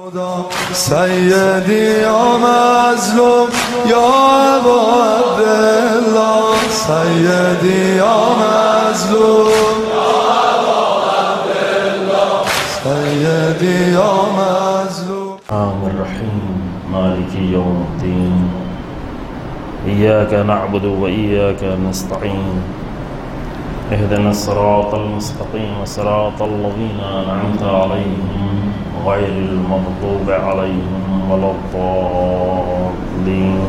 سیدی یا مظلوم یا ابا عبدالله سیدی یا مظلوم یا ابا عبدالله سیدی یا مظلوم الرحمن الرحیم مالک یوم الدین ایاک نعبد و ایاک نستعین اهدنا الصراط المستقیم صراط الذین انعمت علیہم غیر المغضوب علیہم ولا الضالین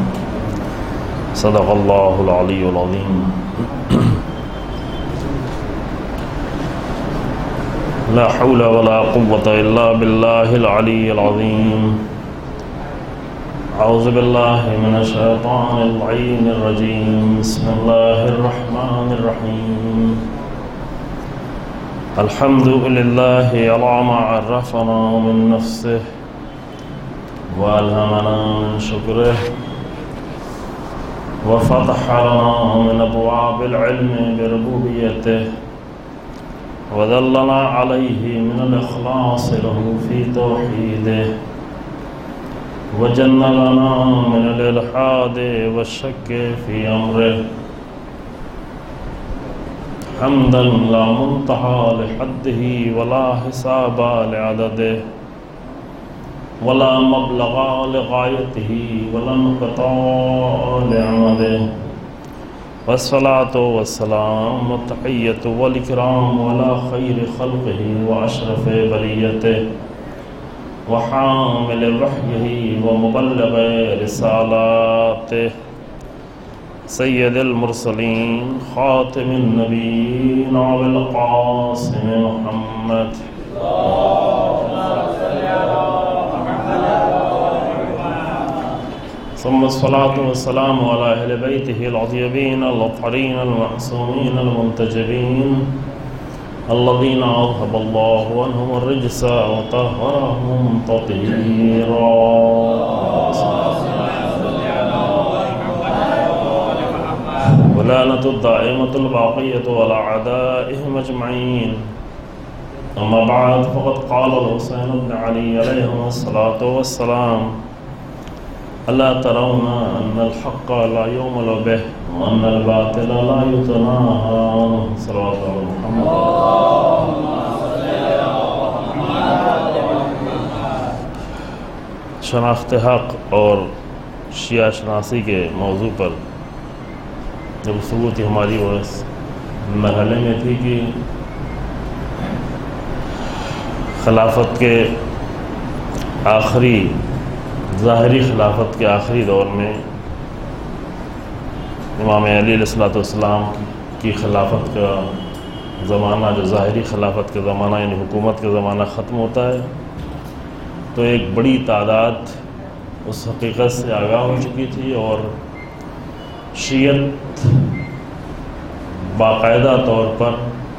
صدق اللہ العلی العظیم لا حول ولا قوة الا باللہ العلی العظیم اعوذ باللہ من الشیطان اللعین الرجیم بسم اللہ الرحمن الرحیم الحمد للہ علی ما عرفنا من نفسه والہمنا من شکرہ وفتح لنا من ابواب العلم بربوبیتہ وذلنا علیہ من الاخلاص له فی توحیدہ وجن لنا من الالحاد والشک فی امرہ حمدا لا منتہى لحدہ ولا حساب لعددہ ولا مبلغ لغایتہ ولا انقطاع لعمدہ والصلاة والسلام والتحیۃ والاکرام ولا خیر خلقہ واشرف بریتہ وحامل وحیہ ومبلغ رسالاتہ سید المرسلین خاتم النبیین والقاسم محمد ثم الصلاة والسلام على أهل بيته العطيبين الأطهرين المعصومين المنتجبين الذين أذهب الله عنهم الرجس وطهرهم تطهيرا ولعنة الدائمة الباقية على أعدائهم أجمعين أما بعد فقد قال الحسين بن علي عليهم الصلاة والسلام ألا ترون أن الحق لا يؤمل به وأن الباطل لا يتناهى عنه صلوات محمد شناخت حق اور شیعہ شناسی کے موضوع پر جب گفتگو تھی ہماری وہ اس مرحلے میں تھی کہ خلافت کے آخری ظاہری خلافت کے آخری دور میں امام علی علیہ السلام کی خلافت کا زمانہ جو ظاہری خلافت کا زمانہ یعنی حکومت کا زمانہ ختم ہوتا ہے تو ایک بڑی تعداد اس حقیقت سے آگاہ ہو چکی تھی اور شیعت باقاعدہ طور پر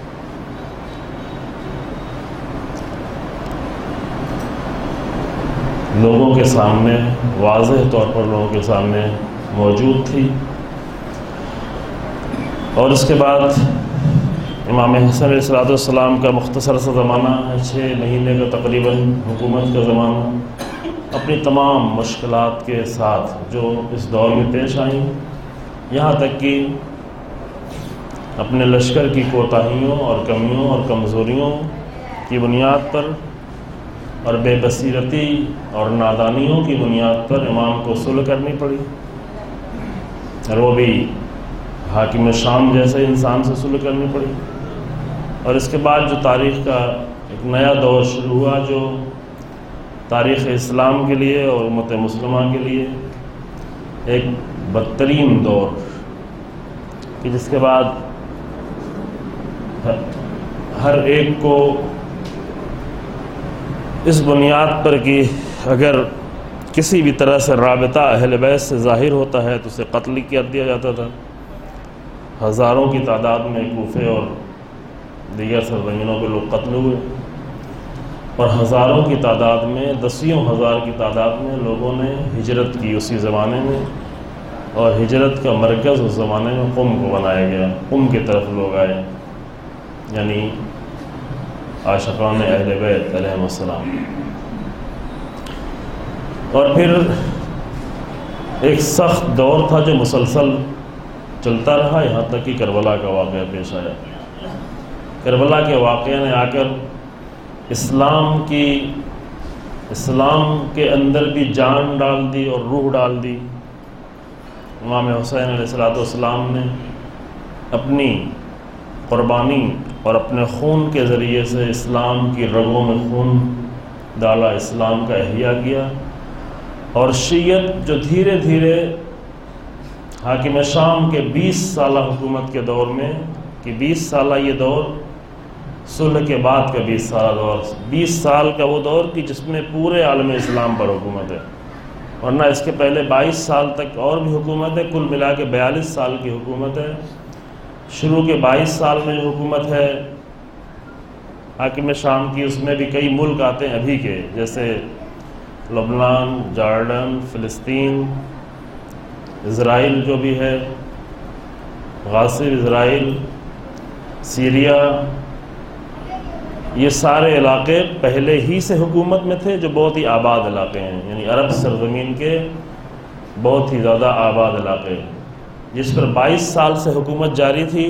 لوگوں کے سامنے واضح طور پر لوگوں کے سامنے موجود تھی اور اس کے بعد امام حسن علیہ السلام کا مختصر سا زمانہ ہے 6 مہینے کا تقریباً حکومت کا زمانہ اپنی تمام مشکلات کے ساتھ جو اس دور میں پیش آئیں یہاں تک کہ اپنے لشکر کی کوتاہیوں اور کمیوں اور کمزوریوں کی بنیاد پر اور بے بصیرتی اور نادانیوں کی بنیاد پر امام کو صلح کرنی پڑی اور وہ بھی حاکم شام جیسے انسان سے صلح کرنی پڑی اور اس کے بعد جو تاریخ کا ایک نیا دور شروع ہوا جو تاریخ اسلام کے لیے اور امت مسلمہ کے لیے ایک بدترین دور کہ جس کے بعد ہر ایک کو اس بنیاد پر کہ اگر کسی بھی طرح سے رابطہ اہل بیت سے ظاہر ہوتا ہے تو اسے قتل کر دیا جاتا تھا ہزاروں کی تعداد میں کوفے اور دیگر سرزمینوں کے لوگ قتل ہوئے اور ہزاروں کی تعداد میں 10,000 کی تعداد میں لوگوں نے ہجرت کی اسی زمانے میں اور ہجرت کا مرکز اس زمانے میں قم کو بنایا گیا قم کی طرف لوگ آئے یعنی عاشقان اہل بیت علیہم السلام اور پھر ایک سخت دور تھا جو مسلسل چلتا رہا، یہاں تک کہ کربلا کا واقعہ پیش آیا۔ کربلا کے واقعے نے آ کر اسلام کے اندر بھی جان ڈال دی اور روح ڈال دی۔ امام حسین علیہ السلام نے اپنی قربانی اور اپنے خون کے ذریعے سے اسلام کی رگوں میں خون ڈالا، اسلام کا احیاء کیا، اور شیعت جو دھیرے دھیرے حاکم شام کے 20 سالہ حکومت کے دور میں، کہ 20 سالہ یہ دور صلح کے بعد کا 20 سالہ دور، 20 سال کا وہ دور کہ جس میں پورے عالم اسلام پر حکومت ہے، ورنہ اس کے پہلے 22 سال تک اور بھی حکومت ہے، کل ملا کے 42 سال کی حکومت ہے۔ شروع کے 22 سال میں جو حکومت ہے حاکم شام کی، اس میں بھی کئی ملک آتے ہیں ابھی کے، جیسے لبنان، جارڈن، فلسطین، اسرائیل جو بھی ہے، غاصب اسرائیل، سیریا، یہ سارے علاقے پہلے ہی سے حکومت میں تھے، جو بہت ہی آباد علاقے ہیں، یعنی عرب سرزمین کے بہت ہی زیادہ آباد علاقے، جس پر 22 سال سے حکومت جاری تھی۔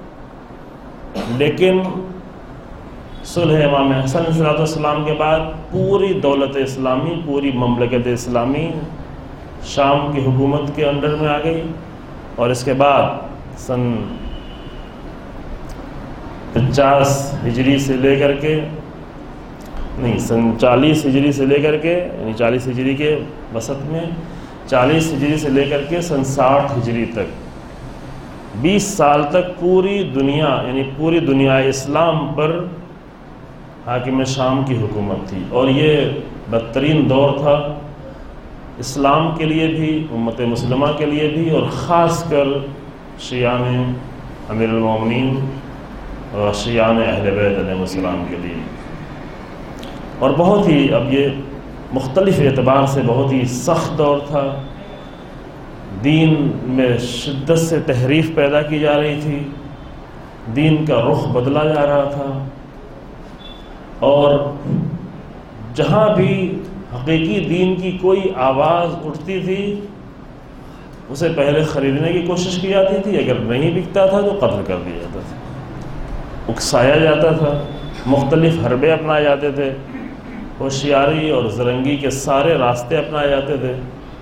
لیکن صلح امام حسن علیہ السلام کے بعد پوری دولت اسلامی، پوری مملکت اسلامی شام کی حکومت کے انڈر میں آ گئی، اور اس کے بعد سن 50 ہجری سے لے کر کے سن 40 ہجری سے لے کر کے، یعنی 40 ہجری کے وسط میں، 40 ہجری سے لے کر کے سن 60 ہجری تک 20 سال تک پوری دنیا، یعنی پوری دنیا اسلام پر حاکم شام کی حکومت تھی، اور یہ بدترین دور تھا اسلام کے لیے بھی، امت مسلمہ کے لیے بھی، اور خاص کر شیعان امیر المومنین اور شیعان اہل بیت علیہ السلام کے لیے۔ اور بہت ہی، اب یہ مختلف اعتبار سے بہت ہی سخت دور تھا، دین میں شدت سے تحریف پیدا کی جا رہی تھی، دین کا رخ بدلا جا رہا تھا، اور جہاں بھی حقیقی دین کی کوئی آواز اٹھتی تھی اسے پہلے خریدنے کی کوشش کی جاتی تھی، اگر نہیں بکتا تھا تو قتل کر دیا جاتا تھا، اکسایا جاتا تھا، مختلف حربے اپنائے جاتے تھے، ہوشیاری اور زرنگی کے سارے راستے اپنائے جاتے تھے۔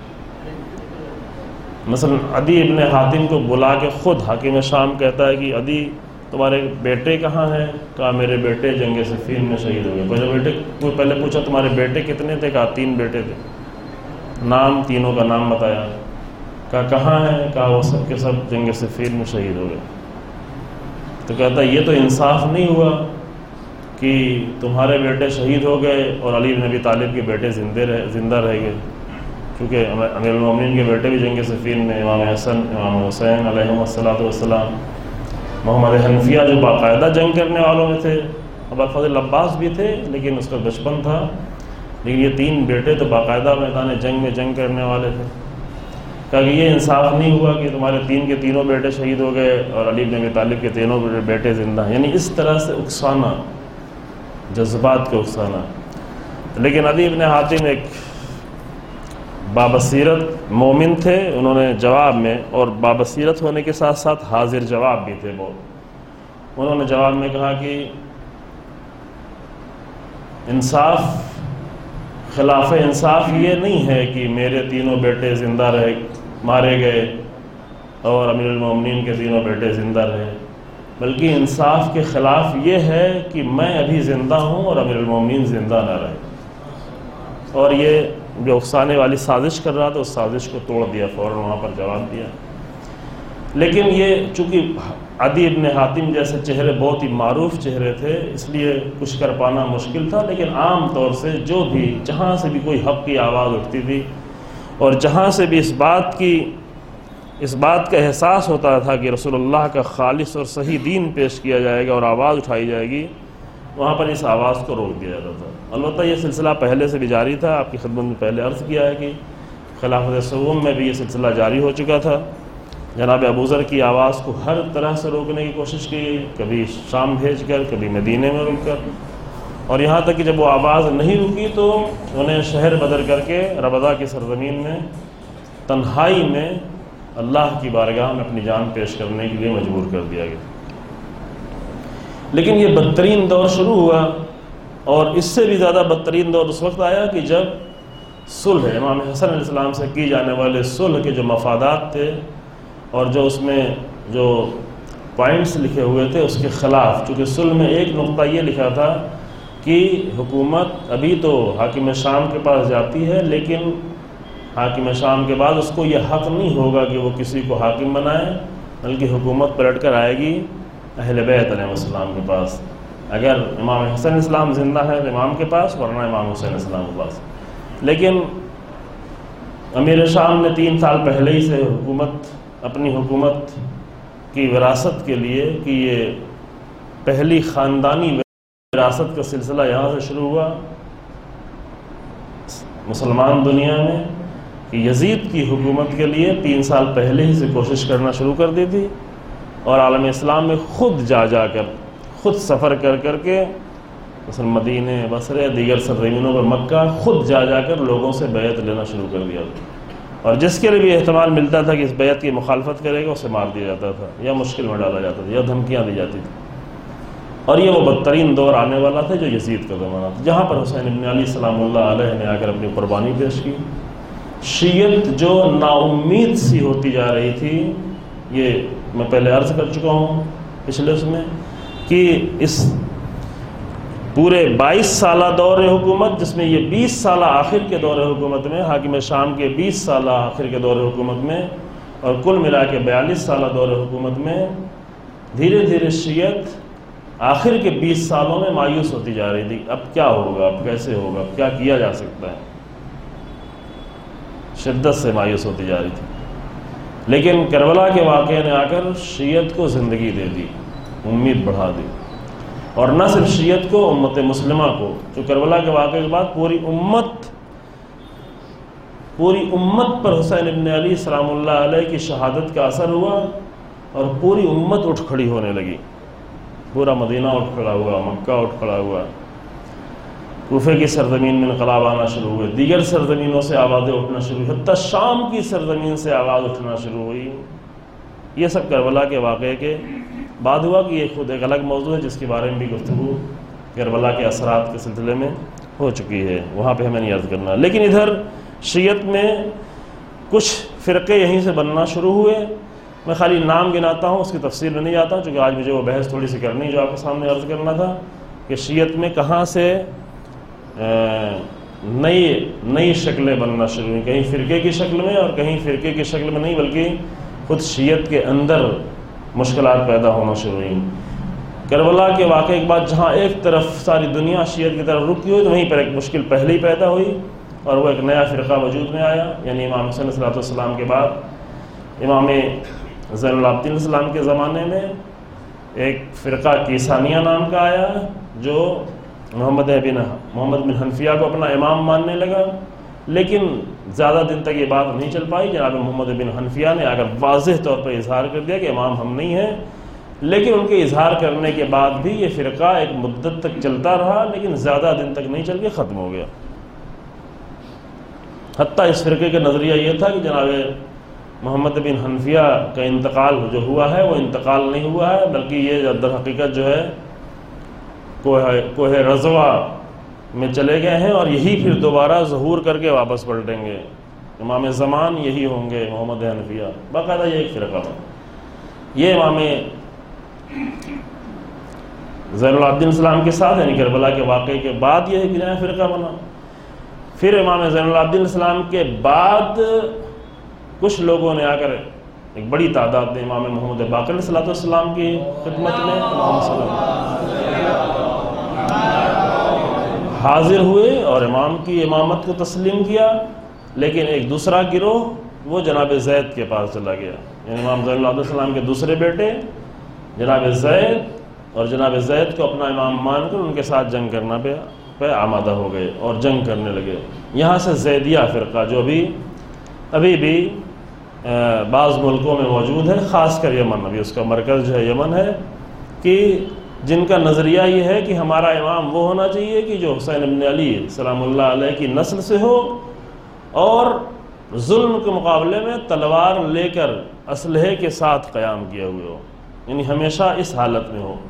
مثلا عدی ابن حاتم کو بلا کے خود حاکم شام کہتا ہے کہ عدی تمہارے بیٹے کہاں ہیں؟ کہا میرے بیٹے جنگ صفین میں شہید ہو گئے۔ پہلے پوچھا تمہارے بیٹے کتنے تھے؟ کہا 3 بیٹے تھے، نام تینوں کا نام بتایا، کہا کہاں ہیں؟ کہا وہ سب کے سب جنگ صفین میں شہید ہو گئے۔ تو کہتا یہ تو انصاف نہیں ہوا کہ تمہارے بیٹے شہید ہو گئے اور علی بن ابی طالب کے بیٹے زندہ رہ گئے، کیونکہ امیر المومنین کے بیٹے بھی جنگ صفین میں، امام حسن، امام حسین علیہم السلام، محمد حنفیہ جو باقاعدہ جنگ کرنے والوں میں تھے، ابوالفضل عباس بھی تھے لیکن اس کا بچپن تھا، لیکن یہ 3 بیٹے تو باقاعدہ میدان جنگ میں جنگ کرنے والے تھے۔ کہا کہ یہ انصاف نہیں ہوا کہ تمہارے 3 کے تینوں بیٹے شہید ہو گئے اور علی بن ابی طالب کے تینوں بیٹے زندہ ہیں، یعنی اس طرح سے اکسانا، جذبات کو اکسانا۔ لیکن عدی ابن حاتم ایک بابصیرت مومن تھے، انہوں نے جواب میں، اور بابصیرت ہونے کے ساتھ ساتھ حاضر جواب بھی تھے بہت، انہوں نے جواب میں کہا کہ انصاف، خلاف انصاف یہ نہیں ہے کہ میرے تینوں بیٹے زندہ رہے، مارے گئے، اور امیر المومنین کے تینوں بیٹے زندہ رہے، بلکہ انصاف کے خلاف یہ ہے کہ میں ابھی زندہ ہوں اور امیر المومنین زندہ نہ رہے۔ اور یہ جو اکسانے والی سازش کر رہا تھا اس سازش کو توڑ دیا، فوراً وہاں پر جواب دیا۔ لیکن یہ چونکہ عدی ابن حاتم جیسے چہرے بہت ہی معروف چہرے تھے، اس لیے کچھ کر پانا مشکل تھا، لیکن عام طور سے جو بھی، جہاں سے بھی کوئی حق کی آواز اٹھتی تھی اور جہاں سے بھی اس بات کا احساس ہوتا تھا کہ رسول اللہ کا خالص اور صحیح دین پیش کیا جائے گا اور آواز اٹھائی جائے گی، وہاں پر اس آواز کو روک دیا جاتا تھا۔ البتہ یہ سلسلہ پہلے سے بھی جاری تھا، آپ کی خدمت میں پہلے عرض کیا ہے کہ خلافت سوم میں بھی یہ سلسلہ جاری ہو چکا تھا۔ جناب ابوذر کی آواز کو ہر طرح سے روکنے کی کوشش کی گئی، کبھی شام بھیج کر، کبھی مدینے میں روک کر، اور یہاں تک کہ جب وہ آواز نہیں رکی تو انہیں شہر بدر کر کے ربضہ کی سرزمین میں تنہائی میں اللہ کی بارگاہ میں اپنی جان پیش کرنے کے لیے مجبور کر دیا گیا۔ لیکن یہ بدترین دور شروع ہوا، اور اس سے بھی زیادہ بدترین دور اس وقت آیا کہ جب صلح، امام حسن علیہ السلام سے کی جانے والے صلح کے جو مفادات تھے اور جو اس میں جو پوائنٹس لکھے ہوئے تھے اس کے خلاف، چونکہ صلح میں ایک نقطہ یہ لکھا تھا کہ حکومت ابھی تو حاکم شام کے پاس جاتی ہے، لیکن حاکم شام کے بعد اس کو یہ حق نہیں ہوگا کہ وہ کسی کو حاکم بنائے، بلکہ حکومت پلٹ کر آئے گی اہل بیت علیہ السلام کے پاس۔ اگر امام حسن علیہ السلام زندہ ہے تو امام کے پاس، ورنہ امام حسین علیہ السلام کے پاس۔ لیکن امیر شام نے 3 سال پہلے ہی سے اپنی حکومت کی وراثت کے لیے کہ یہ پہلی خاندانی وراثت کا سلسلہ یہاں سے شروع ہوا مسلمان دنیا میں، کہ یزید کی حکومت کے لیے 3 سال پہلے ہی سے کوشش کرنا شروع کر دی تھی، اور عالم اسلام میں خود جا کر، خود سفر کر کے مثلا مدینہ، بصرہ، دیگر سرزمینوں پر، مکہ، خود جا کر لوگوں سے بیعت لینا شروع کر دیا تھا، اور جس کے لیے بھی احتمال ملتا تھا کہ اس بیعت کی مخالفت کرے گا اسے مار دیا جاتا تھا، یا مشکل میں ڈالا جاتا تھا، یا دھمکیاں دی جاتی تھیں۔ اور یہ وہ بدترین دور آنے والا تھا جو یزید کا زمانہ تھا، جہاں پر حسین ابن علی سلام اللہ علیہ نے آ کر اپنی قربانی پیش کی۔ شیعت جو نا امید سی ہوتی جا رہی تھی، یہ میں پہلے عرض کر چکا ہوں پچھلے اس میں، کہ اس پورے 22 سالہ دور حکومت، جس میں یہ 20 سالہ آخر کے دور حکومت میں، حاکم شام کے 20 سالہ آخر کے دور حکومت میں، اور کل ملا کے 42 سالہ دور حکومت میں، دھیرے دھیرے شیعت آخر کے 20 سالوں میں مایوس ہوتی جا رہی تھی۔ اب کیا ہوگا، اب کیسے ہوگا، اب کیا کیا جا سکتا ہے، شدت سے مایوس ہوتی جا رہی تھی۔ لیکن کربلا کے واقعے نے آ کر شیعت کو زندگی دے دی، امید بڑھا دی، اور نہ صرف شیعت کو، امت مسلمہ کو، جو کربلا کے واقعے کے بعد پوری امت پر حسین ابن علی سلام اللہ علیہ کی شہادت کا اثر ہوا، اور پوری امت اٹھ کھڑی ہونے لگی۔ پورا مدینہ اٹھ کھڑا ہوا، مکہ اٹھ کھڑا ہوا، کوفے کی سرزمین میں انقلاب آنا شروع ہوئے، دیگر سرزمینوں سے آوازیں اٹھنا شروع ہوئی، حتیٰ شام کی سرزمین سے آواز اٹھنا شروع ہوئی۔ یہ سب کربلا کے واقعے کے بعد ہوا، کہ یہ خود ایک الگ موضوع ہے جس کے بارے میں بھی گفتگو کربلا کے اثرات کے سلسلے میں ہو چکی ہے، وہاں پہ ہمیں نہیں عرض کرنا۔ لیکن ادھر شیعت میں کچھ فرقے یہیں سے بننا شروع ہوئے۔ میں خالی نام گناتا ہوں، اس کی تفصیل میں نہیں جاتا ہوں، چونکہ آج مجھے وہ بحث تھوڑی سی کرنی جو آپ کے سامنے عرض کرنا تھا، کہ شیعت میں کہاں سے نئی شکلیں بننا شروع ہوئیں، کہیں فرقے کی شکل میں، اور کہیں فرقے کی شکل میں نہیں بلکہ خود شیعت کے اندر مشکلات پیدا ہونا شروع ہوئیں۔ کربلا کے واقعے کے بعد جہاں ایک طرف ساری دنیا شیعت کی طرف رکی ہوئی، تو وہیں پر ایک مشکل پہلے ہی پیدا ہوئی، اور وہ ایک نیا فرقہ وجود میں آیا، یعنی امام حسین علیہ السلام کے بعد امام زین العابدین علیہ السلام کے زمانے میں ایک فرقہ کیسانیہ نام کا آیا، جو محمد بن حنفیہ کو اپنا امام ماننے لگا۔ لیکن زیادہ دن تک یہ بات نہیں چل پائی، جناب محمد بن حنفیہ نے اگر واضح طور پر اظہار کر دیا کہ امام ہم نہیں ہیں، لیکن ان کے اظہار کرنے کے بعد بھی یہ فرقہ ایک مدت تک چلتا رہا، لیکن زیادہ دن تک نہیں چل کے ختم ہو گیا۔ حتیٰ اس فرقے کا نظریہ یہ تھا کہ جناب محمد بن حنفیہ کا انتقال جو ہوا ہے وہ انتقال نہیں ہوا ہے، بلکہ یہ در حقیقت جو ہے کوہ رضوہ میں چلے گئے ہیں، اور یہی پھر دوبارہ ظہور کر کے واپس پلٹیں گے، امام زمان یہی ہوں گے محمد حنفیہ۔ باقاعدہ یہ ایک فرقہ بنا۔ یہ امام زین العابدین السلام کے ساتھ، یعنی کربلا کے واقعے کے بعد یہ ایک نیا فرقہ بنا۔ پھر امام زین العابدین السلام کے بعد کچھ لوگوں نے آ کر، ایک بڑی تعداد نے امام محمد باقر علیہ السلام کی خدمت میں حاضر ہوئے اور امام کی امامت کو تسلیم کیا، لیکن ایک دوسرا گروہ وہ جناب زید کے پاس چلا گیا، یعنی امام زین العابدین السلام کے دوسرے بیٹے جناب زید، اور جناب زید کو اپنا امام مان کر ان کے ساتھ جنگ کرنا پہ آمادہ ہو گئے اور جنگ کرنے لگے۔ یہاں سے زیدیہ فرقہ جو ابھی بھی بعض ملکوں میں موجود ہے، خاص کر یمن، ابھی اس کا مرکز جو ہے یمن ہے، کہ جن کا نظریہ یہ ہے کہ ہمارا امام وہ ہونا چاہیے کہ جو حسین ابن علی سلام اللہ علیہ کی نسل سے ہو اور ظلم کے مقابلے میں تلوار لے کر اسلحے کے ساتھ قیام کیا ہوئے ہو، یعنی ہمیشہ اس حالت میں ہو۔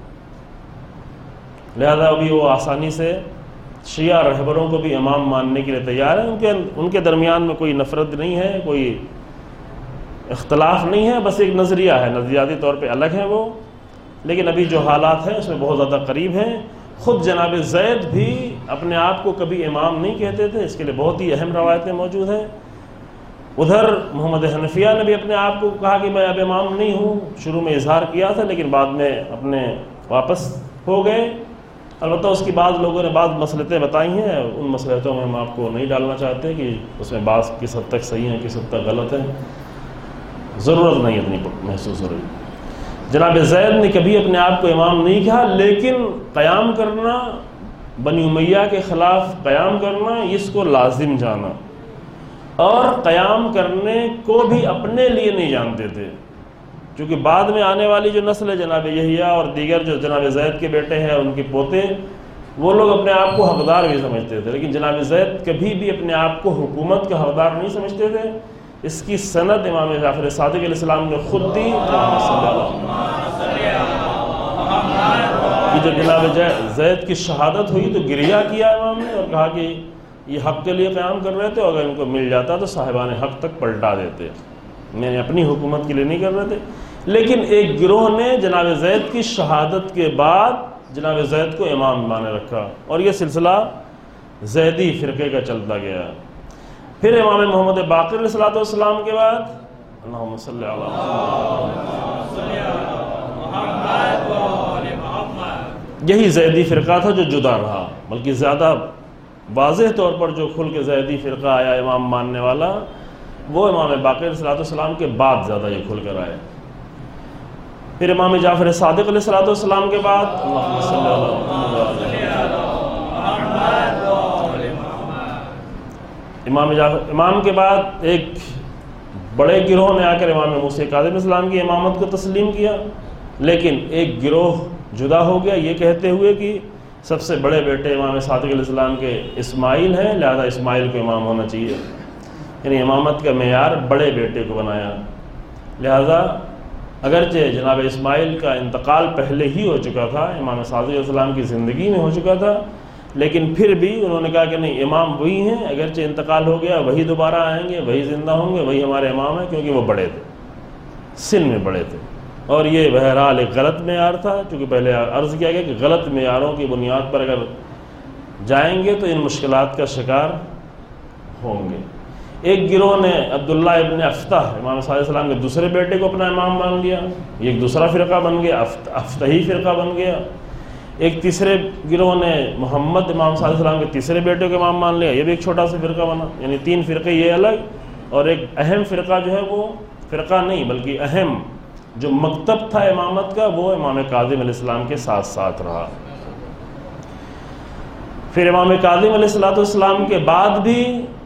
لہذا ابھی وہ آسانی سے شیعہ رہبروں کو بھی امام ماننے کے لیے تیار ہیں، ان کے درمیان میں کوئی نفرت نہیں ہے، کوئی اختلاف نہیں ہے، بس ایک نظریہ ہے، نظریاتی طور پہ الگ ہیں وہ، لیکن ابھی جو حالات ہیں اس میں بہت زیادہ قریب ہیں۔ خود جناب زید بھی اپنے آپ کو کبھی امام نہیں کہتے تھے، اس کے لیے بہت ہی اہم روایتیں موجود ہیں۔ ادھر محمد حنفیہ نے بھی اپنے آپ کو کہا کہ میں اب امام نہیں ہوں، شروع میں اظہار کیا تھا لیکن بعد میں اپنے واپس ہو گئے۔ البتہ اس کی بعض لوگوں نے بعض مصلحتیں بتائی ہیں، ان مصلحتوں میں ہم آپ کو نہیں ڈالنا چاہتے کہ اس میں بعض کس حد تک صحیح ہیں کس حد تک غلط ہیں، ضرورت نہیں اتنی محسوس ہو رہی۔ جناب زید نے کبھی اپنے آپ کو امام نہیں کہا، لیکن قیام کرنا، بنی امیہ کے خلاف قیام کرنا، اس کو لازم جانا، اور قیام کرنے کو بھی اپنے لیے نہیں جانتے تھے، کیونکہ بعد میں آنے والی جو نسل ہے جناب یحییٰ اور دیگر جو جناب زید کے بیٹے ہیں اور ان کے پوتے، وہ لوگ اپنے آپ کو حقدار بھی سمجھتے تھے، لیکن جناب زید کبھی بھی اپنے آپ کو حکومت کا حقدار نہیں سمجھتے تھے۔ اس کی سند امام جعفر صادق علیہ السلام نے خود دی کہ جب جناب زید کی شہادت ہوئی تو گریہ کیا امام نے اور کہا کہ یہ حق کے لیے قیام کر رہے تھے، اور اگر ان کو مل جاتا تو صاحبان حق تک پلٹا دیتے، میں نے اپنی حکومت کے لیے نہیں کر رہے تھے۔ لیکن ایک گروہ نے جناب زید کی شہادت کے بعد جناب زید کو امام مانے رکھا، اور یہ سلسلہ زیدی فرقے کا چلتا گیا۔ پھر امام محمد باقر علیہ السلام کے بعد اللہم صلی علی محمد، یہی زیدی فرقہ تھا جو جدا رہا، بلکہ زیادہ واضح طور پر جو کھل کے زیدی فرقہ آیا امام ماننے والا، وہ امام باقر علیہ السلام کے بعد زیادہ یہ کھل کر آئے۔ پھر امام جعفر صادق علیہ السلام کے بعد اللہم صلی علی محمد، امام کے بعد ایک بڑے گروہ نے آ کر امام موسیٰ کاظم علیہ السلام کی امامت کو تسلیم کیا، لیکن ایک گروہ جدا ہو گیا یہ کہتے ہوئے کہ سب سے بڑے بیٹے امام صادق علیہ السلام کے اسماعیل ہیں، لہذا اسماعیل کو امام ہونا چاہیے، یعنی امامت کا معیار بڑے بیٹے کو بنایا۔ لہذا اگرچہ جناب اسماعیل کا انتقال پہلے ہی ہو چکا تھا، امام صادق علیہ السلام کی زندگی میں ہو چکا تھا، لیکن پھر بھی انہوں نے کہا کہ نہیں، امام وہی ہیں، اگرچہ انتقال ہو گیا وہی دوبارہ آئیں گے، وہی زندہ ہوں گے، وہی ہمارے امام ہیں، کیونکہ وہ بڑے تھے، سن میں بڑے تھے۔ اور یہ بہرحال ایک غلط معیار تھا، چونکہ پہلے عرض کیا گیا کہ غلط معیاروں کی بنیاد پر اگر جائیں گے تو ان مشکلات کا شکار ہوں گے۔ ایک گروہ نے عبداللہ ابن افتح امام صلی اللہ علیہ وسلم کے دوسرے بیٹے کو اپنا امام مان لیا، یہ ایک دوسرا فرقہ بن گیا، افتحی فرقہ بن گیا۔ ایک تیسرے گروہ نے محمد امام صلی اللہ علیہ وسلم کے تیسرے بیٹے کو امام مان لیا، یہ بھی ایک چھوٹا سا فرقہ بنا، یعنی تین فرقے یہ الگ، اور ایک اہم فرقہ جو ہے وہ فرقہ نہیں بلکہ اہم جو مکتب تھا امامت کا، وہ امام کاظم علیہ السلام کے ساتھ ساتھ رہا۔ پھر امام کاظم علیہ السلام کے بعد بھی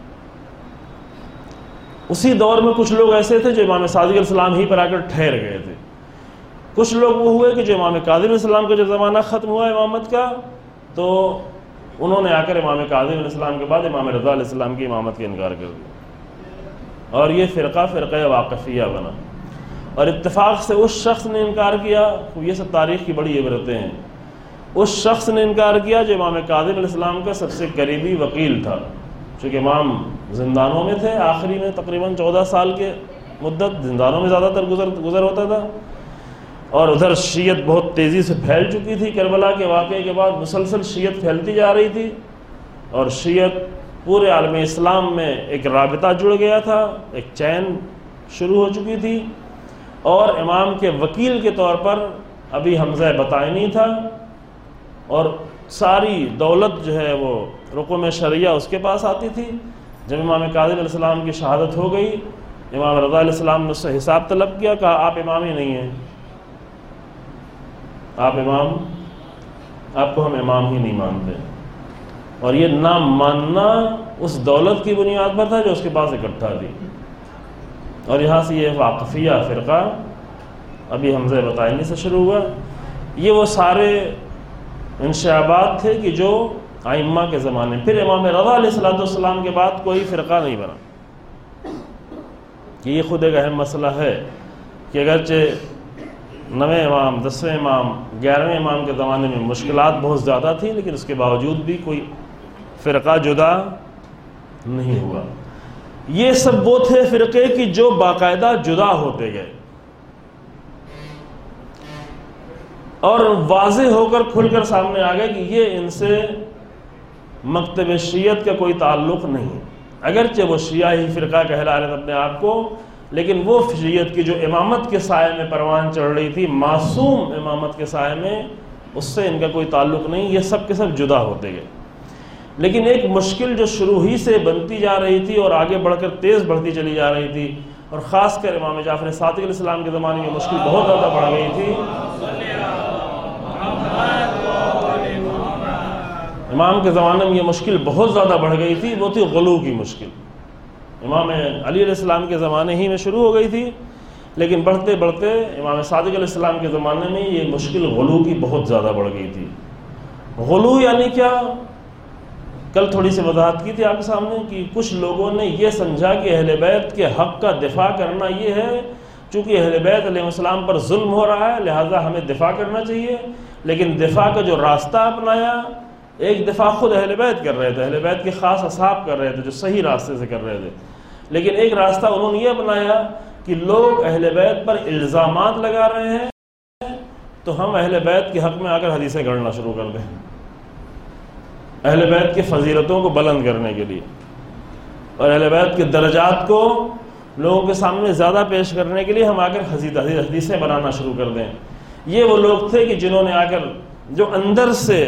اسی دور میں کچھ لوگ ایسے تھے جو امام صادق علیہ السلام ہی پر آ کر ٹھہر گئے تھے، کچھ لوگ وہ ہوئے کہ جو امام کاظم علیہ السلام کا جب زمانہ ختم ہوا امامت کا تو انہوں نے آ کر امام کاظم علیہ السلام کے بعد امام رضا علیہ السلام کی امامت کا انکار کر دیا، اور یہ فرقہ واقفیہ بنا۔ اور اتفاق سے اس شخص نے انکار کیا، یہ سب تاریخ کی بڑی عبرتیں ہیں، اس شخص نے انکار کیا جو امام کاظم علیہ السلام کا سب سے قریبی وکیل تھا، چونکہ امام زندانوں میں تھے، آخری میں تقریباً 14 سال کے مدت زندانوں میں زیادہ تر گزر ہوتا تھا، اور ادھر شیعت بہت تیزی سے پھیل چکی تھی، کربلا کے واقعے کے بعد مسلسل شیعت پھیلتی جا رہی تھی، اور شیعت پورے عالم اسلام میں ایک رابطہ جڑ گیا تھا، ایک چین شروع ہو چکی تھی، اور امام کے وکیل کے طور پر ابھی حمزہ بطائنی تھا، اور ساری دولت جو ہے وہ رقم شرعیہ اس کے پاس آتی تھی۔ جب امام کاظم علیہ السلام کی شہادت ہو گئی، امام رضا علیہ السلام نے اس سے حساب طلب کیا، کہا آپ امام ہی نہیں ہیں، آپ کو ہم امام ہی نہیں مانتے۔ اور یہ نہ ماننا اس دولت کی بنیاد پر تھا جو اس کے پاس اکٹھا تھی، اور یہاں سے یہ واقفیہ فرقہ ابھی حمزہ بطائنی سے شروع ہوا، یہ وہ سارے انشعابات تھے کہ جو ائمہ کے زمانے میں، پھر امام رضا علیہ السلام کے بعد کوئی فرقہ نہیں بنا. کہ یہ خود ایک اہم مسئلہ ہے کہ اگرچہ 9ویں امام، 10ویں امام، 11ویں امام کے زمانے میں مشکلات بہت زیادہ تھیں، لیکن اس کے باوجود بھی کوئی فرقہ جدا نہیں ہوا. یہ سب وہ تھے فرقے کی جو باقاعدہ جدا ہوتے گئے اور واضح ہو کر کھل کر سامنے آ گئے کہ یہ ان سے مکتب شیعت کا کوئی تعلق نہیں. اگرچہ وہ شیعہ ہی فرقہ کہلا رہے تھے اپنے آپ کو، لیکن وہ شیعت کی جو امامت کے سائے میں پروان چڑھ رہی تھی، معصوم امامت کے سائے میں، اس سے ان کا کوئی تعلق نہیں. یہ سب کے سب جدا ہوتے گئے. لیکن ایک مشکل جو شروع ہی سے بنتی جا رہی تھی اور آگے بڑھ کر تیز بڑھتی چلی جا رہی تھی، اور خاص کر امام جعفر صادق علیہ السلام کے زمانے میں مشکل بہت زیادہ بڑھ گئی تھی. امام کے زمانے میں یہ مشکل بہت زیادہ بڑھ گئی تھی، وہ تھی غلو کی مشکل. امام علی علیہ السلام کے زمانے ہی میں شروع ہو گئی تھی، لیکن بڑھتے بڑھتے امام صادق علیہ السلام کے زمانے میں یہ مشکل غلو کی بہت زیادہ بڑھ گئی تھی. غلو یعنی کیا؟ کل تھوڑی سی وضاحت کی تھی آپ کے سامنے کہ کچھ لوگوں نے یہ سمجھا کہ اہل بیت کے حق کا دفاع کرنا یہ ہے، چونکہ اہل بیت علیہ السلام پر ظلم ہو رہا ہے لہٰذا ہمیں دفاع کرنا چاہیے. لیکن دفاع کا جو راستہ اپنایا، ایک دفاع خود اہل بیت کر رہے تھے، اہل بیت کے خاص اصحاب کر رہے تھے جو صحیح راستے سے کر رہے تھے، لیکن ایک راستہ انہوں نے یہ اپنایا کہ لوگ اہل بیت پر الزامات لگا رہے ہیں تو ہم اہل بیت کے حق میں آ کر حدیثیں گڑھنا شروع کر دیں، اہل بیت کی فضیلتوں کو بلند کرنے کے لیے اور اہل بیت کے درجات کو لوگوں کے سامنے زیادہ پیش کرنے کے لیے ہم آ کر حدیثیں بنانا شروع کر دیں. یہ وہ لوگ تھے کہ جنہوں نے آ کر، جو اندر سے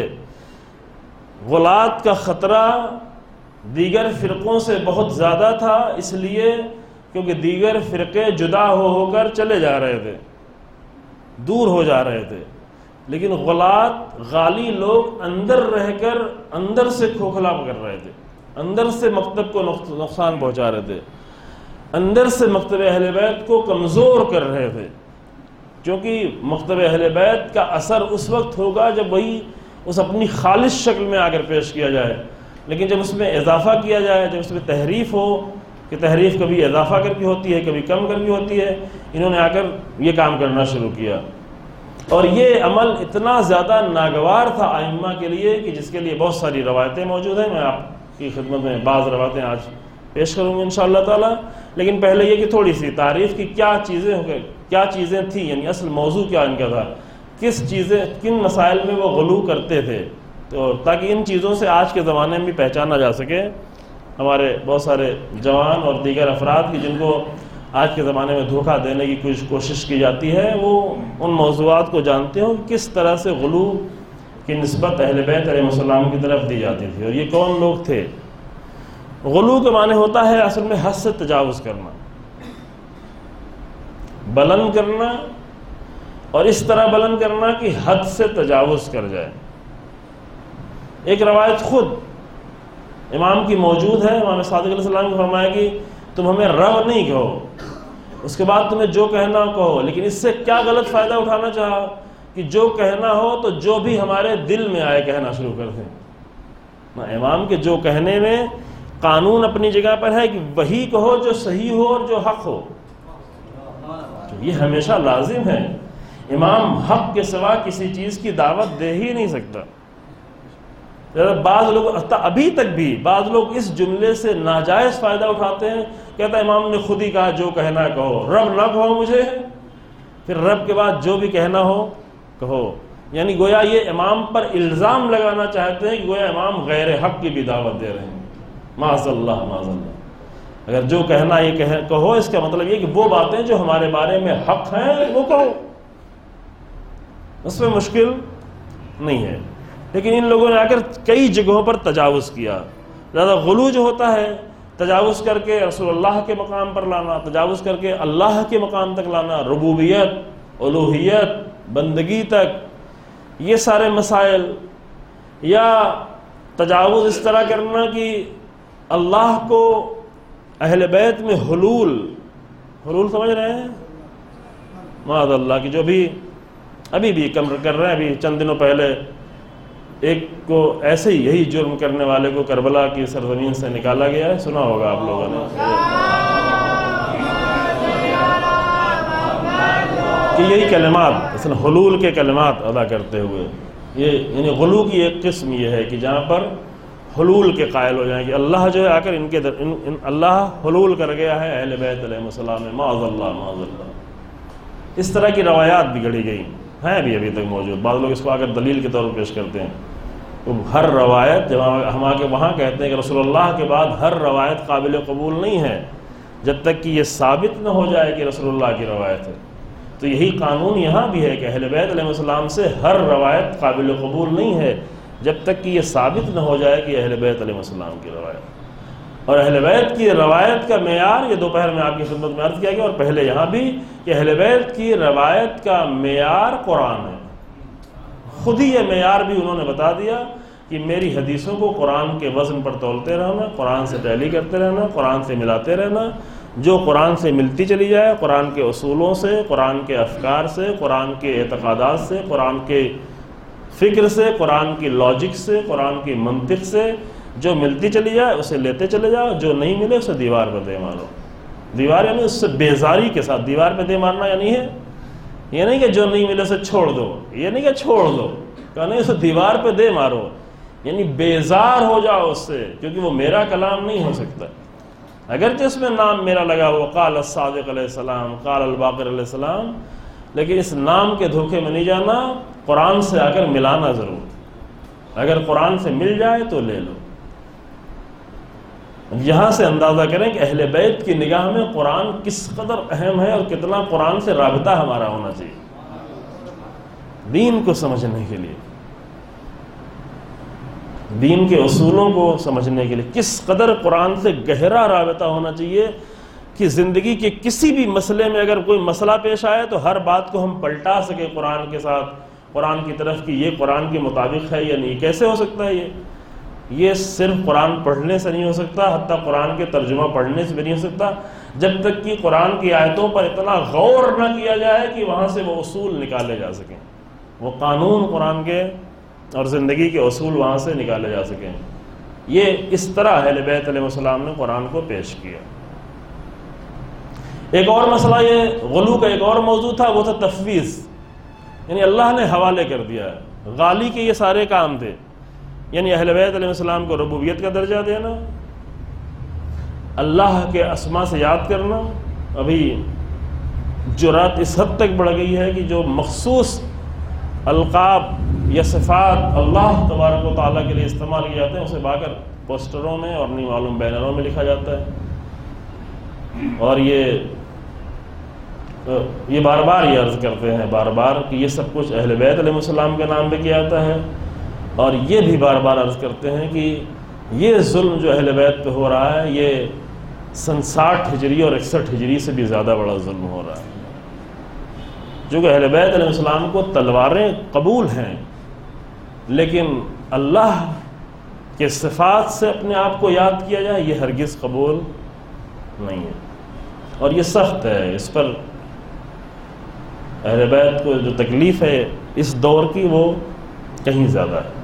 غلات کا خطرہ دیگر فرقوں سے بہت زیادہ تھا، اس لیے کیونکہ دیگر فرقے جدا ہو کر چلے جا رہے تھے، دور ہو جا رہے تھے، لیکن غلات غالی لوگ اندر رہ کر اندر سے کھوکھلا کر رہے تھے، اندر سے مکتب کو نقصان پہنچا رہے تھے، اندر سے مکتب اہل بیت کو کمزور کر رہے تھے. کیونکہ مکتب اہل بیت کا اثر اس وقت ہوگا جب وہی اس اپنی خالص شکل میں آ کر پیش کیا جائے، لیکن جب اس میں اضافہ کیا جائے، جب اس میں تحریف ہو، کہ تحریف کبھی اضافہ کر کے ہوتی ہے کبھی کم کر کے ہوتی ہے، انہوں نے آ کر یہ کام کرنا شروع کیا. اور یہ عمل اتنا زیادہ ناگوار تھا ائمہ کے لیے کہ جس کے لیے بہت ساری روایتیں موجود ہیں. میں آپ کی خدمت میں بعض روایتیں آج پیش کروں گا انشاءاللہ تعالی، لیکن پہلے یہ کہ تھوڑی سی تعریف کی کیا چیزیں تھیں، یعنی اصل موضوع کیا ان کا تھا، کن مسائل میں وہ غلو کرتے تھے، تو تاکہ ان چیزوں سے آج کے زمانے میں بھی پہچانا جا سکے. ہمارے بہت سارے جوان اور دیگر افراد کی جن کو آج کے زمانے میں دھوکہ دینے کی کچھ کوشش کی جاتی ہے، وہ ان موضوعات کو جانتے ہوں کس طرح سے غلو کی نسبت اہل بیت علیہ السلام کی طرف دی جاتی تھی اور یہ کون لوگ تھے. غلو کے معنی ہوتا ہے اصل میں حد سے تجاوز کرنا، بلند کرنا، اور اس طرح بلند کرنا کہ حد سے تجاوز کر جائے. ایک روایت خود امام کی موجود ہے، امام صادق علیہ السلام نے فرمایا کہ تم ہمیں رب نہیں کہو، اس کے بعد تمہیں جو کہنا کہو، لیکن اس سے کیا غلط فائدہ اٹھانا چاہا کہ جو کہنا ہو تو جو بھی ہمارے دل میں آئے کہنا شروع کر دیں. امام کے جو کہنے میں قانون اپنی جگہ پر ہے کہ وہی کہو جو صحیح ہو اور جو حق ہو، یہ ہمیشہ لازم ہے. امام حق کے سوا کسی چیز کی دعوت دے ہی نہیں سکتا. بعض لوگ ابھی تک بھی بعض لوگ اس جملے سے ناجائز فائدہ اٹھاتے ہیں، کہتا ہے امام نے خود ہی کہا جو کہنا ہے کہو، رب نہ کہو مجھے، پھر رب کے بعد جو بھی کہنا ہو کہو. یعنی گویا یہ امام پر الزام لگانا چاہتے ہیں کہ گویا امام غیر حق کی بھی دعوت دے رہے ہیں. معاذ اللہ معاذ اللہ. اگر جو کہنا یہ کہو، اس کا مطلب یہ کہ وہ باتیں جو ہمارے بارے میں حق ہیں وہ کہو، اس میں مشکل نہیں ہے. لیکن ان لوگوں نے آ کر کئی جگہوں پر تجاوز کیا. لہذا غلو جو ہوتا ہے تجاوز کر کے رسول اللہ کے مقام پر لانا، تجاوز کر کے اللہ کے مقام تک لانا، ربوبیت، الوہیت، بندگی تک، یہ سارے مسائل، یا تجاوز اس طرح کرنا کہ اللہ کو اہل بیت میں حلول سمجھ رہے ہیں؟ معاذ اللہ کی جو بھی ابھی بھی کم کر رہے ہیں. ابھی چند دنوں پہلے ایک کو ایسے ہی یہی جرم کرنے والے کو کربلا کی سرزمین سے نکالا گیا ہے, سنا ہوگا آپ لوگوں نے, کہ یہی کلمات اصل حلول کے کلمات ادا کرتے ہوئے, یہ یعنی غلو کی ایک قسم یہ ہے کہ جہاں پر حلول کے قائل ہو جائیں کہ اللہ جو ہے آ کر اللہ حلول کر گیا ہے اہل بیت علیہ السلام میں, معاذ اللہ معاذ اللہ. اس طرح کی روایات بھی گڑھی گئی ہیں ابھی تک موجود. بعض لوگ اس کو آ کر دلیل کے طور پر پیش کرتے ہیں. تو ہر روایت جب ہم آ کے وہاں کہتے ہیں کہ رسول اللہ کے بعد ہر روایت قابل قبول نہیں ہے جب تک کہ یہ ثابت نہ ہو جائے کہ رسول اللہ کی روایت ہے. تو یہی قانون یہاں بھی ہے کہ اہل بیت علیہ السلام سے ہر روایت قابل قبول نہیں ہے جب تک کہ یہ ثابت نہ ہو جائے کہ اہل بیت علیہ السلام کی روایت. اور اہل بیت کی روایت کا معیار یہ دوپہر میں آپ کی خدمت میں عرض کیا گیا, اور پہلے یہاں بھی, کہ اہل بیت کی روایت کا معیار قرآن ہے. خود ہی یہ معیار بھی انہوں نے بتا دیا کہ میری حدیثوں کو قرآن کے وزن پر تولتے رہنا, قرآن سے ٹیلی کرتے رہنا, قرآن سے ملاتے رہنا. جو قرآن سے ملتی چلی جائے, قرآن کے اصولوں سے, قرآن کے افکار سے, قرآن کے اعتقادات سے, قرآن کے فکر سے, قرآن کی لاجک سے, قرآن کی منطق سے جو ملتی چلی جائے اسے لیتے چلے جاؤ. جو نہیں ملے اسے دیوار پہ دے مارو. دیوار یعنی اس سے بیزاری کے ساتھ. دیوار پہ دے مارنا یعنی ہے یہ نہیں کہ جو نہیں ملے اسے چھوڑ دو, یہ نہیں کہ چھوڑ دو, کہنا اسے دیوار پہ دے مارو, یعنی بیزار ہو جاؤ اس سے, کیونکہ وہ میرا کلام نہیں ہو سکتا. اگرچہ اس میں نام میرا لگا ہوا, قال الصادق علیہ السلام, قال الباقر علیہ السلام, لیکن اس نام کے دھوکے میں نہیں جانا, قرآن سے آ کر ملانا ضرور. اگر قرآن سے مل جائے تو لے لو. یہاں سے اندازہ کریں کہ اہل بیت کی نگاہ میں قرآن کس قدر اہم ہے اور کتنا قرآن سے رابطہ ہمارا ہونا چاہیے دین کو سمجھنے کے لیے, دین کے اصولوں کو سمجھنے کے لیے. کس قدر قرآن سے گہرا رابطہ ہونا چاہیے کہ زندگی کے کسی بھی مسئلے میں اگر کوئی مسئلہ پیش آئے تو ہر بات کو ہم پلٹا سکیں قرآن کے ساتھ, قرآن کی طرف کہ یہ قرآن کے مطابق ہے یا نہیں. کیسے ہو سکتا ہے یہ صرف قرآن پڑھنے سے نہیں ہو سکتا, حتیٰ قرآن کے ترجمہ پڑھنے سے بھی نہیں ہو سکتا جب تک کہ قرآن کی آیتوں پر اتنا غور نہ کیا جائے کہ وہاں سے وہ اصول نکالے جا سکیں, وہ قانون قرآن کے اور زندگی کے اصول وہاں سے نکالے جا سکیں. یہ اس طرح اہل بیت علیہ السلام نے قرآن کو پیش کیا. ایک اور مسئلہ یہ غلو کا ایک اور موضوع تھا, وہ تھا تفویض, یعنی اللہ نے حوالے کر دیا ہے. غالی کے یہ سارے کام تھے, یعنی اہل بیت علیہ السلام کو ربوبیت کا درجہ دینا, اللہ کے اسما سے یاد کرنا. ابھی جرات اس حد تک بڑھ گئی ہے کہ جو مخصوص القاب یا صفات اللہ تبارک و تعالیٰ کے لیے استعمال کیے جاتے ہیں اسے با کر پوسٹروں میں اور نہیں معلوم بینروں میں لکھا جاتا ہے. اور یہ بار بار یہ عرض کرتے ہیں بار بار کہ یہ سب کچھ اہل بیت علیہ السلام کے نام پہ کیا جاتا ہے. اور یہ بھی بار بار عرض کرتے ہیں کہ یہ ظلم جو اہل بیت پہ ہو رہا ہے یہ 60 ہجری اور 61 ہجری سے بھی زیادہ بڑا ظلم ہو رہا ہے. جو کہ اہل بیت علیہ السلام کو تلواریں قبول ہیں, لیکن اللہ کے صفات سے اپنے آپ کو یاد کیا جائے یہ ہرگز قبول نہیں ہے. اور یہ سخت ہے, اس پر اہل بیت کو جو تکلیف ہے اس دور کی وہ کہیں زیادہ ہے.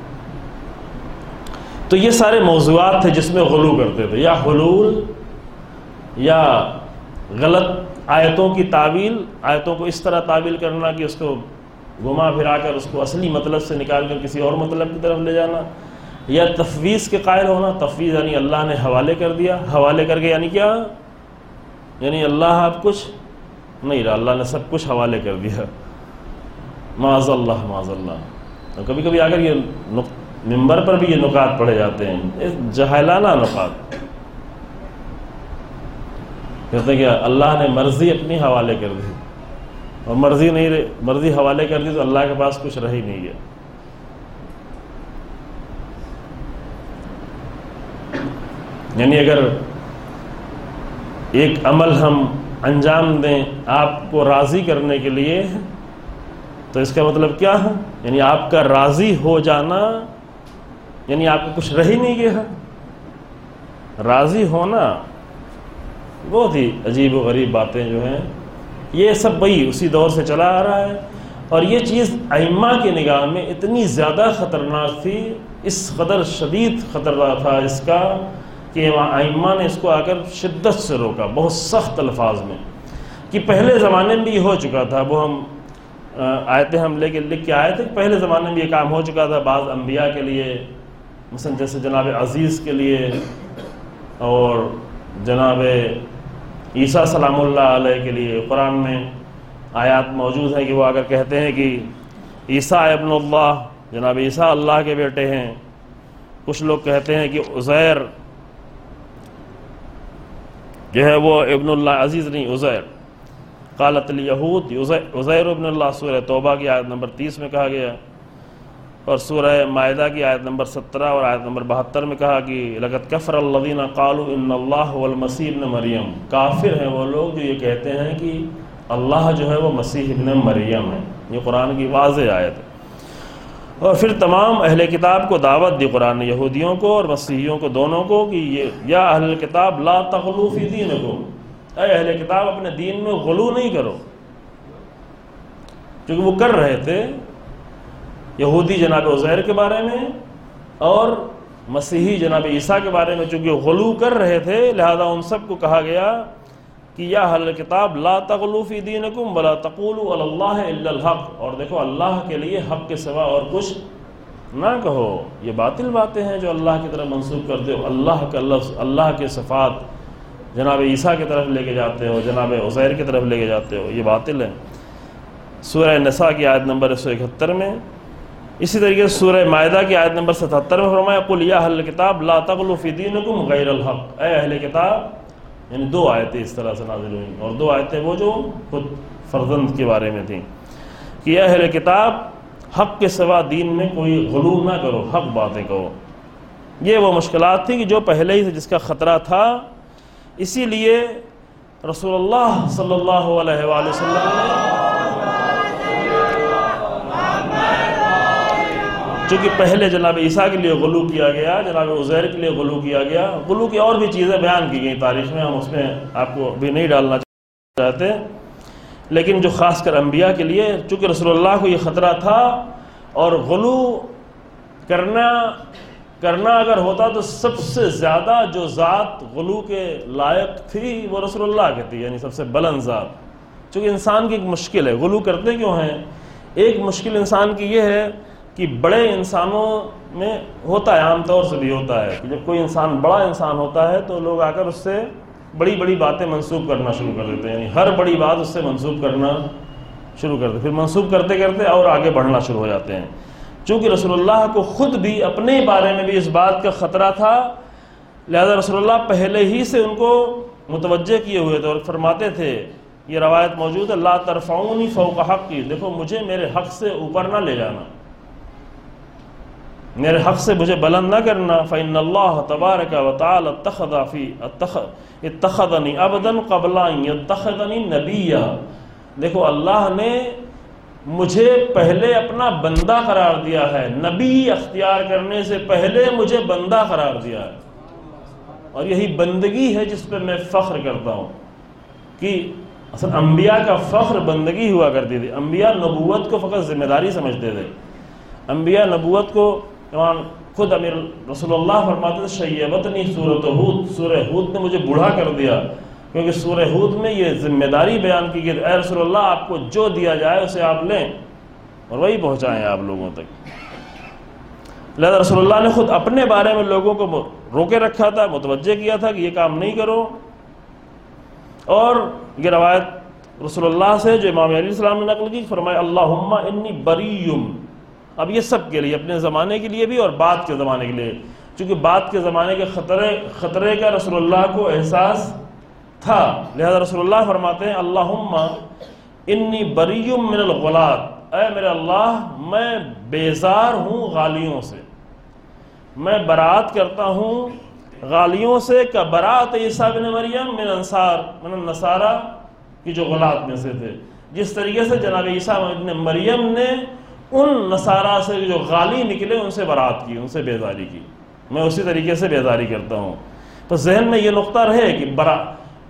تو یہ سارے موضوعات تھے جس میں غلو کرتے تھے, یا حلول یا غلط آیتوں کی تعویل, آیتوں کو اس طرح تعویل کرنا کہ اس کو گھما پھرا کر اس کو اصلی مطلب سے نکال کر کسی اور مطلب کی طرف لے جانا, یا تفویض کے قائل ہونا. تفویض یعنی اللہ نے حوالے کر دیا, حوالے کر کے یعنی کیا, یعنی اللہ اب کچھ نہیں رہا, اللہ نے سب کچھ حوالے کر دیا. معاذ اللہ معاذ اللہ. کبھی کبھی اگر یہ منبر پر بھی یہ نکات پڑھے جاتے ہیں, جاہلانہ نکات, کہتے ہیں کہ اللہ نے مرضی اپنی حوالے کر دی, اور مرضی حوالے کر دی تو اللہ کے پاس کچھ رہ ہی نہیں گیا. یعنی اگر ایک عمل ہم انجام دیں آپ کو راضی کرنے کے لیے تو اس کا مطلب کیا ہے, یعنی آپ کا راضی ہو جانا یعنی آپ کو کچھ رہ ہی نہیں گیا. راضی ہونا بہت ہی عجیب و غریب باتیں جو ہیں, یہ سب وہی اسی دور سے چلا آ رہا ہے. اور یہ چیز ائمہ کی نگاہ میں اتنی زیادہ خطرناک تھی، اس قدر شدید خطرہ تھا اس کا کہ ائمہ نے اس کو آ کر شدت سے روکا، بہت سخت الفاظ میں، کہ پہلے زمانے میں بھی یہ ہو چکا تھا۔ وہ ہم آیتیں ہم لکھ کے آئے تھے، پہلے زمانے میں یہ کام ہو چکا تھا بعض انبیاء کے لیے، مثلا جیسے جناب عزیز کے لیے اور جناب عیسیٰ سلام اللہ علیہ کے لیے۔ قرآن میں آیات موجود ہیں کہ وہ اگر کہتے ہیں کہ عیسیٰ ابن اللہ، جناب عیسیٰ اللہ کے بیٹے ہیں۔ کچھ لوگ کہتے ہیں کہ عزیر جو ہے وہ ابن اللہ، عزیز نہیں عزیر۔ قالت الیہود عزیر ابن اللہ، سورہ توبہ کی آیت نمبر 30 میں کہا گیا، اور سورہ مائدہ کی آیت نمبر 17 اور آیت نمبر 72 میں کہا کہ لقد کفر الذین قالوا ان اللہ هو المسیح ابن مریم، کافر ہیں وہ لوگ جو یہ کہتے ہیں کہ اللہ جو ہے وہ مسیح ابن مریم ہے۔ یہ قرآن کی واضح آیت ہے۔ اور پھر تمام اہل کتاب کو دعوت دی قرآن نے، یہودیوں کو اور مسیحیوں کو، دونوں کو، کہ یہ یا اہل کتاب لا تغلوا فی دینکم، اے اہل کتاب اپنے دین میں غلو نہیں کرو، کیونکہ وہ کر رہے تھے یہودی جناب عزیر کے بارے میں اور مسیحی جناب عیسیٰ کے بارے میں، چونکہ غلو کر رہے تھے لہذا ان سب کو کہا گیا کہ یا اہل کتاب لا تغلوا فی دینکم ولا تقولوا علی اللہ الا الحق، اور دیکھو اللہ کے لیے حق کے سوا اور کچھ نہ کہو۔ یہ باطل باتیں ہیں جو اللہ کی طرف منسوب کرتے ہو، اللہ کا لفظ، اللہ کے صفات جناب عیسیٰ کی طرف لے کے جاتے ہو، جناب عزیر کی طرف لے کے جاتے ہو، یہ باطل ہے۔ سورہ نساء کی آیت نمبر 171 میں، اسی طریقے سے سورہ مائدہ کی آیت نمبر 77 میں فرمایا قل یا اہل الکتاب لا تغلوا فی دینکم غیر الحق، اے اہل کتاب، یعنی 2 آیتیں اس طرح سے نازل ہوئیں، اور 2 آیتیں وہ جو خود فرزند کے بارے میں تھیں کہ اے اہل کتاب حق کے سوا دین میں کوئی غلو نہ کرو، حق باتیں کہو۔ یہ وہ مشکلات تھی کہ جو پہلے ہی سے جس کا خطرہ تھا، اسی لیے رسول اللہ صلی اللہ علیہ وآلہ وسلم نے، چونکہ پہلے جناب عیسیٰ کے لیے غلو کیا گیا، جناب عزیر کے لیے غلو کیا گیا، غلو کی اور بھی چیزیں بیان کی گئی تاریخ میں، ہم اس میں آپ کو بھی نہیں ڈالنا چاہتے، لیکن جو خاص کر انبیاء کے لیے، چونکہ رسول اللہ کو یہ خطرہ تھا، اور غلو کرنا اگر ہوتا تو سب سے زیادہ جو ذات غلو کے لائق تھی وہ رسول اللہ کی تھی، یعنی سب سے بلند ذات۔ چونکہ انسان کی ایک مشکل ہے، غلو کرتے کیوں ہیں؟ ایک مشکل انسان کی یہ ہے کہ بڑے انسانوں میں ہوتا ہے، عام طور سے بھی ہوتا ہے کہ جب کوئی انسان بڑا انسان ہوتا ہے تو لوگ آ کر اس سے بڑی بڑی باتیں منسوب کرنا شروع کر دیتے ہیں، یعنی ہر بڑی بات اس سے منسوب کرنا شروع کر دیتے، پھر منسوب کرتے کرتے اور آگے بڑھنا شروع ہو جاتے ہیں۔ چونکہ رسول اللہ کو خود بھی اپنے بارے میں بھی اس بات کا خطرہ تھا، لہذا رسول اللہ پہلے ہی سے ان کو متوجہ کیے ہوئے تھے اور فرماتے تھے، یہ روایت موجود ہے، لا ترفعونی فوق حقی، دیکھو مجھے میرے حق سے اوپر نہ لے جانا، میرے حق سے مجھے بلند نہ کرنا، فإن اللہ تبارک و تعالی اتخذنی عبدا قبل ان یتخذنی نبیا، دیکھو اللہ نے مجھے پہلے اپنا بندہ قرار دیا ہے، نبی اختیار کرنے سے پہلے مجھے بندہ قرار دیا ہے، اور یہی بندگی ہے جس پہ میں فخر کرتا ہوں، کہ اصل انبیاء کا فخر بندگی ہوا کرتی تھی۔ انبیاء نبوت کو فقط ذمہ داری سمجھتے تھے، انبیاء نبوت کو خود امیر رسول اللہ فرماتے تھے شیبتنی سورۃ ہود، سورہ ہود نے مجھے بوڑھا کر دیا، کیونکہ سورہ ہود میں یہ ذمہ داری بیان کی کہ اے رسول اللہ آپ کو جو دیا جائے اسے آپ لیں اور وہی پہنچائیں آپ لوگوں تک۔ لہذا رسول اللہ نے خود اپنے بارے میں لوگوں کو روکے رکھا تھا، متوجہ کیا تھا کہ یہ کام نہیں کرو، اور یہ روایت رسول اللہ سے جو امام علیہ السلام نے نقل کی، فرمایا اللہم انی بری'م، اب یہ سب کے لیے، اپنے زمانے کے لیے بھی اور بعد کے زمانے کے لیے، چونکہ بعد کے زمانے کے خطرے کا رسول اللہ کو احساس تھا، لہذا رسول اللہ فرماتے ہیں اللہم انی بری'م من الغلاۃ، اے میرے اللہ میں بیزار ہوں غالیوں سے، میں برات کرتا ہوں غالیوں سے، کہ برات عیسیٰ بن مریم من النصارى کی جو غلات میں سے تھے، جس طریقے سے جناب عیسیٰ بن مریم نے ان نصارہ سے جو غالی نکلے ان سے برات کی، ان سے بیزاری کی، میں اسی طریقے سے بیزاری کرتا ہوں۔ تو ذہن میں یہ نقطہ رہے کہ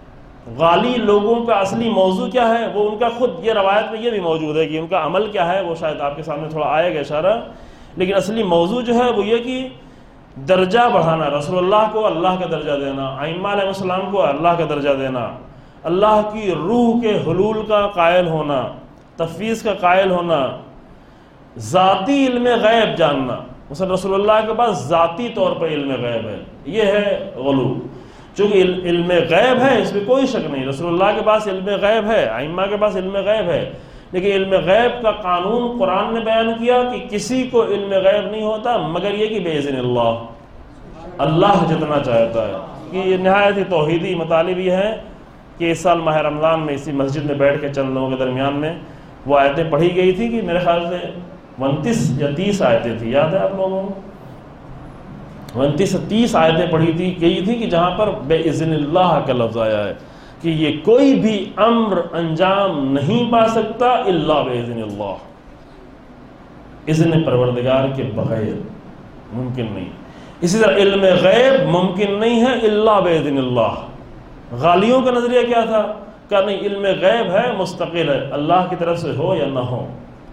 غالی لوگوں کا اصلی موضوع کیا ہے وہ ان کا خود یہ روایت میں یہ بھی موجود ہے کہ ان کا عمل کیا ہے، وہ شاید آپ کے سامنے تھوڑا آئے گا اشارہ، لیکن اصلی موضوع جو ہے وہ یہ کہ درجہ بڑھانا، رسول اللہ کو اللہ کا درجہ دینا، ائمہ علیہ السلام کو اللہ کا درجہ دینا، اللہ کی روح کے حلول کا قائل ہونا، تفویض کا قائل ہونا، ذاتی علم غیب جاننا۔ مثلا رسول اللہ کے پاس ذاتی طور پر علم غیب ہے، یہ ہے غلو۔ چونکہ علم غیب ہے اس میں کوئی شک نہیں، رسول اللہ کے پاس علم غیب ہے، ائمہ کے پاس علم غیب ہے، لیکن علم غیب کا قانون قرآن نے بیان کیا کہ کسی کو علم غیب نہیں ہوتا مگر یہ کہ بإذن اللہ، اللہ جتنا چاہتا ہے۔ کہ یہ نہایت ہی توحیدی مطالب یہ ہے کہ اس سال ماہ رمضان میں اسی مسجد میں بیٹھ کے چند لوگوں کے درمیان میں وہ آیتیں پڑھی گئی تھی کہ میرے خیال سے 29 یا 30 آیتیں تھی، یاد ہے آپ لوگوں کو؟ 29 سے 30 آیتیں پڑھی تھی گئی تھی کہ جہاں پر بِإِذْنِ اللہ کا لفظ آیا ہے کہ یہ کوئی بھی امر انجام نہیں پا سکتا الا بِإِذْنِ اللہ، اذن پروردگار کے بغیر ممکن نہیں۔ اسی طرح علم غیب ممکن نہیں ہے الا بِإِذْنِ اللہ۔ غالیوں کا نظریہ کیا تھا کہ نہیں، علم غیب ہے، مستقل ہے، اللہ کی طرف سے ہو یا نہ ہو،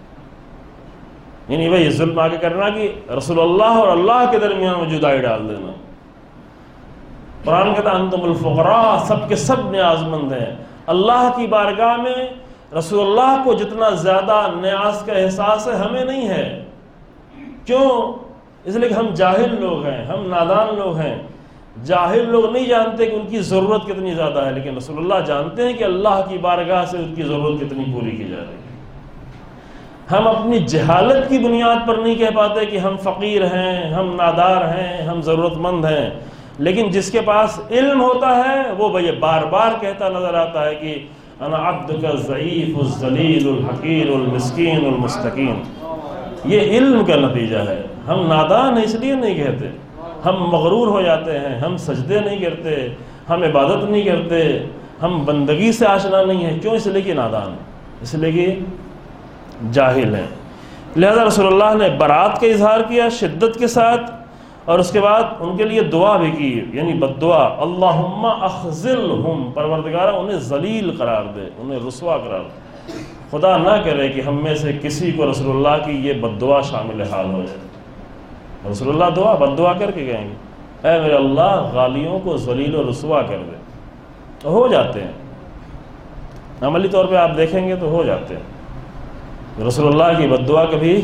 یعنی وہی ظلم آگے کرنا کہ رسول اللہ اور اللہ کے درمیان میں جدائی ڈال دینا۔ قرآن کہتا ہے انتم الفقراء، سب کے سب نیاز مند ہیں، اللہ کی بارگاہ میں رسول اللہ کو جتنا زیادہ نیاز کا احساس ہے ہمیں نہیں ہے۔ کیوں؟ اس لیے کہ ہم جاہل لوگ ہیں، ہم نادان لوگ ہیں۔ جاہل لوگ نہیں جانتے کہ ان کی ضرورت کتنی زیادہ ہے، لیکن رسول اللہ جانتے ہیں کہ اللہ کی بارگاہ سے ان کی ضرورت کتنی پوری کی جا رہی ہے۔ ہم اپنی جہالت کی بنیاد پر نہیں کہہ پاتے کہ ہم فقیر ہیں، ہم نادار ہیں، ہم ضرورت مند ہیں، لیکن جس کے پاس علم ہوتا ہے وہ یہ بار بار کہتا نظر آتا ہے کہ انا عبدک الضعیف الذلیل الحقیر المسکین المستقیم۔ یہ علم کا نتیجہ ہے۔ ہم نادان ہیں اس لیے نہیں کہتے، ہم مغرور ہو جاتے ہیں، ہم سجدے نہیں کرتے، ہم عبادت نہیں کرتے، ہم بندگی سے آشنا نہیں ہیں۔ کیوں؟ اس لیے کہ نادان، اس لیے کہ جاہل ہیں۔ لہذا رسول اللہ نے برات کا اظہار کیا شدت کے ساتھ، اور اس کے بعد ان کے لیے دعا بھی کی، یعنی بد دعا، اللہم اخذلہم، پروردگارہ انہیں ذلیل قرار دے، انہیں رسوا قرار دے۔ خدا نہ کرے کہ ہم میں سے کسی کو رسول اللہ کی یہ بد دعا شامل حال ہو جائے۔ رسول اللہ دعا بد دعا کر کے کہیں گے اے میرے اللہ غالیوں کو ذلیل و رسوا کر دے، تو ہو جاتے ہیں، عملی طور پہ آپ دیکھیں گے تو ہو جاتے ہیں۔ رسول اللہ کی بد دعا کبھی،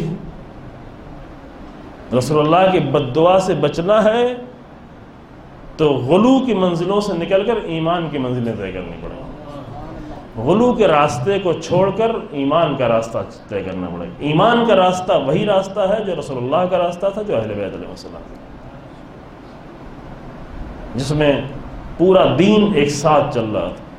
رسول اللہ کی بد دعا سے بچنا ہے تو غلو کی منزلوں سے نکل کر ایمان کی منزلیں طے کرنی پڑیں گی۔ غلو کے راستے کو چھوڑ کر ایمان کا راستہ طے کرنا پڑے گا۔ ایمان کا راستہ وہی راستہ ہے جو رسول اللہ کا راستہ تھا، جو اہل بیت علیہ السلام تھا، جس میں پورا دین ایک ساتھ چل رہا تھا۔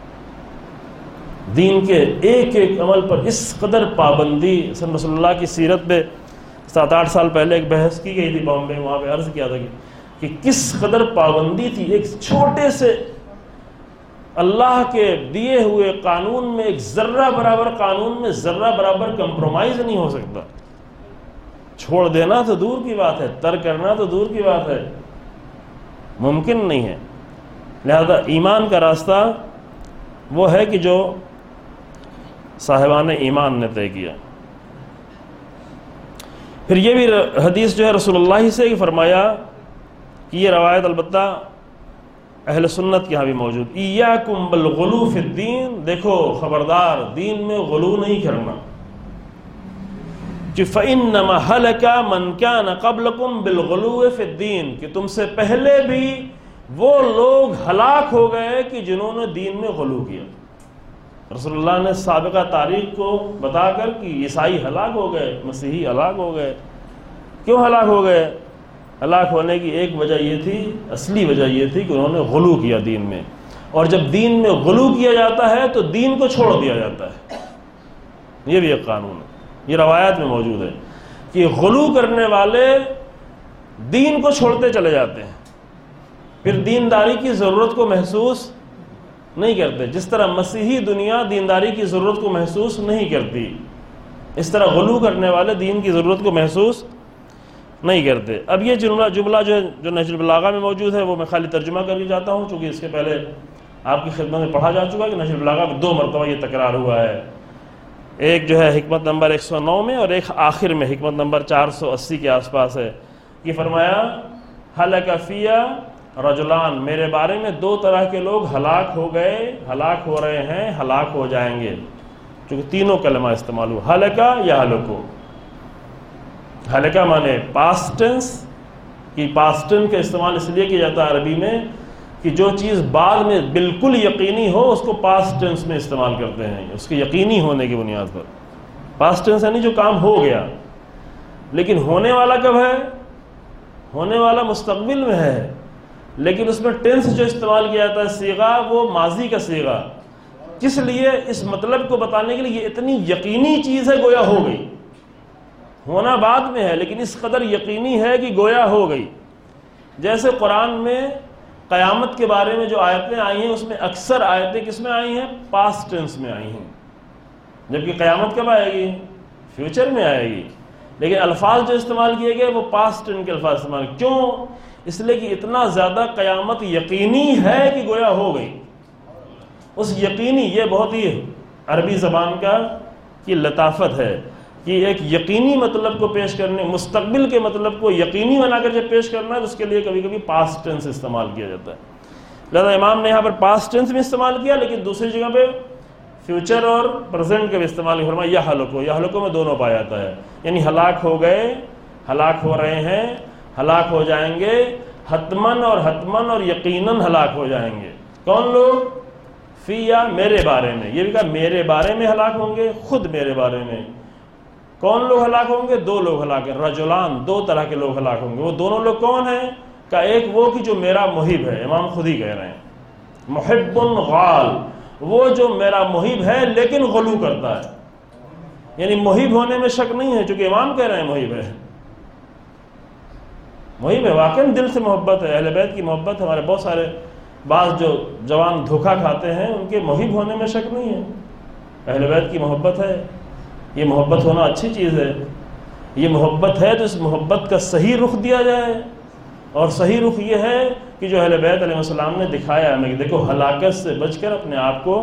دین کے ایک ایک عمل پر اس قدر پابندی، رسول اللہ کی سیرت پہ 7-8 سال پہلے ایک بحث کی گئی تھی بامبے، وہاں پہ عرض کیا تھا کہ کس قدر پابندی تھی۔ ایک چھوٹے سے اللہ کے دیے ہوئے قانون میں، ایک ذرہ برابر قانون میں ذرہ برابر کمپرومائز نہیں ہو سکتا۔ چھوڑ دینا تو دور کی بات ہے، ترک کرنا تو دور کی بات ہے، ممکن نہیں ہے۔ لہذا ایمان کا راستہ وہ ہے کہ جو صاحبان ایمان نے طے کیا۔ پھر یہ بھی حدیث جو ہے رسول اللہ سے ہی فرمایا کہ یہ روایت البتہ اہل سنت کے یہاں بھی موجود، ایاکم بالغلو فی الدین، دیکھو خبردار دین میں غلو نہیں کرنا، کہ فإنما ہلک من کان قبلکم بالغلو فی الدین، کہ تم سے پہلے بھی وہ لوگ ہلاک ہو گئے کہ جنہوں نے دین میں غلو کیا۔ رسول اللہ نے سابقہ تاریخ کو بتا کر کہ عیسائی ہلاک ہو گئے، مسیحی ہلاک ہو گئے۔ کیوں ہلاک ہو گئے؟ ہلاک ہونے کی ایک وجہ یہ تھی، اصلی وجہ یہ تھی کہ انہوں نے غلو کیا دین میں، اور جب دین میں غلو کیا جاتا ہے تو دین کو چھوڑ دیا جاتا ہے۔ یہ بھی ایک قانون ہے، یہ روایات میں موجود ہے کہ غلو کرنے والے دین کو چھوڑتے چلے جاتے ہیں، پھر دینداری کی ضرورت کو محسوس نہیں کرتے۔ جس طرح مسیحی دنیا دینداری کی ضرورت کو محسوس نہیں کرتی، اس طرح غلو کرنے والے دین کی ضرورت کو محسوس نہیں کرتے۔ اب یہ جملہ جو نہج البلاغہ میں موجود ہے وہ میں خالی ترجمہ کر کے جاتا ہوں، چونکہ اس کے پہلے آپ کی خدمت میں پڑھا جا چکا ہے کہ نہج البلاغہ میں 2 مرتبہ یہ تکرار ہوا ہے، ایک جو ہے حکمت نمبر 109 میں اور ایک آخر میں حکمت نمبر 480 کے آس پاس ہے۔ یہ فرمایا ہلک فیہ رجلان، میرے بارے میں 2 طرح کے لوگ ہلاک ہو گئے، ہلاک ہو رہے ہیں، ہلاک ہو جائیں گے، چونکہ تینوں کلمہ استعمال ہوا، ہلکا یا ہلکو۔ ہلکا مانے پاسٹ ٹینس، کہ پاسٹ ٹینس کا استعمال اس لیے کیا جاتا ہے عربی میں کہ جو چیز بعد میں بالکل یقینی ہو اس کو پاسٹ ٹینس میں استعمال کرتے ہیں، اس کے یقینی ہونے کی بنیاد پر۔ پاسٹ ٹینس یعنی جو کام ہو گیا، لیکن ہونے والا کب ہے؟ ہونے والا مستقبل میں ہے، لیکن اس میں ٹینس جو استعمال کیا جاتا ہے صیغہ، وہ ماضی کا صیغہ، کس لیے؟ اس مطلب کو بتانے کے لیے یہ اتنی یقینی چیز ہے گویا ہو گئی، ہونا بعد میں ہے لیکن اس قدر یقینی ہے کہ گویا ہو گئی۔ جیسے قرآن میں قیامت کے بارے میں جو آیتیں آئی ہیں اس میں اکثر آیتیں کس میں آئی ہیں؟ پاسٹ ٹینس میں آئی ہیں، جبکہ قیامت کب آئے گی؟ فیوچر میں آئے گی، لیکن الفاظ جو استعمال کیے گئے وہ پاسٹ ٹینس کے الفاظ استعمال۔ کیوں؟ اس لیے کہ اتنا زیادہ قیامت یقینی ہے کہ گویا ہو گئی۔ اس یقینی، یہ بہت ہی عربی زبان کا کی لطافت ہے کہ ایک یقینی مطلب کو پیش کرنے، مستقبل کے مطلب کو یقینی بنا کر جب پیش کرنا ہے تو اس کے لیے کبھی کبھی پاسٹ ٹینس استعمال کیا جاتا ہے۔ لہذا امام نے یہاں پر پاسٹ ٹینس میں استعمال کیا، لیکن دوسری جگہ پہ فیوچر اور پریزنٹ کا بھی استعمال کیا، فرمایا یا ہلکو، یا ہلکو میں دونوں پایا جاتا ہے، یعنی ہلاک ہو گئے، ہلاک ہو رہے ہیں، ہلاک ہو جائیں گے، حتمن اور یقیناً ہلاک ہو جائیں گے۔ کون لوگ؟ فی یا میرے بارے میں، یہ بھی کہا میرے بارے میں ہلاک ہوں گے، خود میرے بارے میں۔ کون لوگ ہلاک ہوں گے؟ 2 لوگ ہلاک ہیں، رجلان، 2 طرح کے لوگ ہلاک ہوں گے۔ وہ دونوں لوگ کون ہیں؟ کہ ایک وہ کہ جو میرا محب ہے، امام خود ہی کہہ رہے ہیں، محب غال، وہ جو میرا محب ہے لیکن غلو کرتا ہے، یعنی محب ہونے میں شک نہیں ہے، چونکہ امام کہہ رہے ہیں محب ہے، محب ہے، واقعی دل سے محبت ہے، اہل بیت کی محبت ہے۔ ہمارے بہت سارے بعض جو جوان دھوکہ کھاتے ہیں ان کے محب ہونے میں شک نہیں ہے، اہل بیت کی محبت ہے، یہ محبت ہونا اچھی چیز ہے، یہ محبت ہے تو اس محبت کا صحیح رخ دیا جائے، اور صحیح رخ یہ ہے کہ جو اہل بیت علیہ السلام نے دکھایا ہے کہ دیکھو ہلاکت سے بچ کر اپنے آپ کو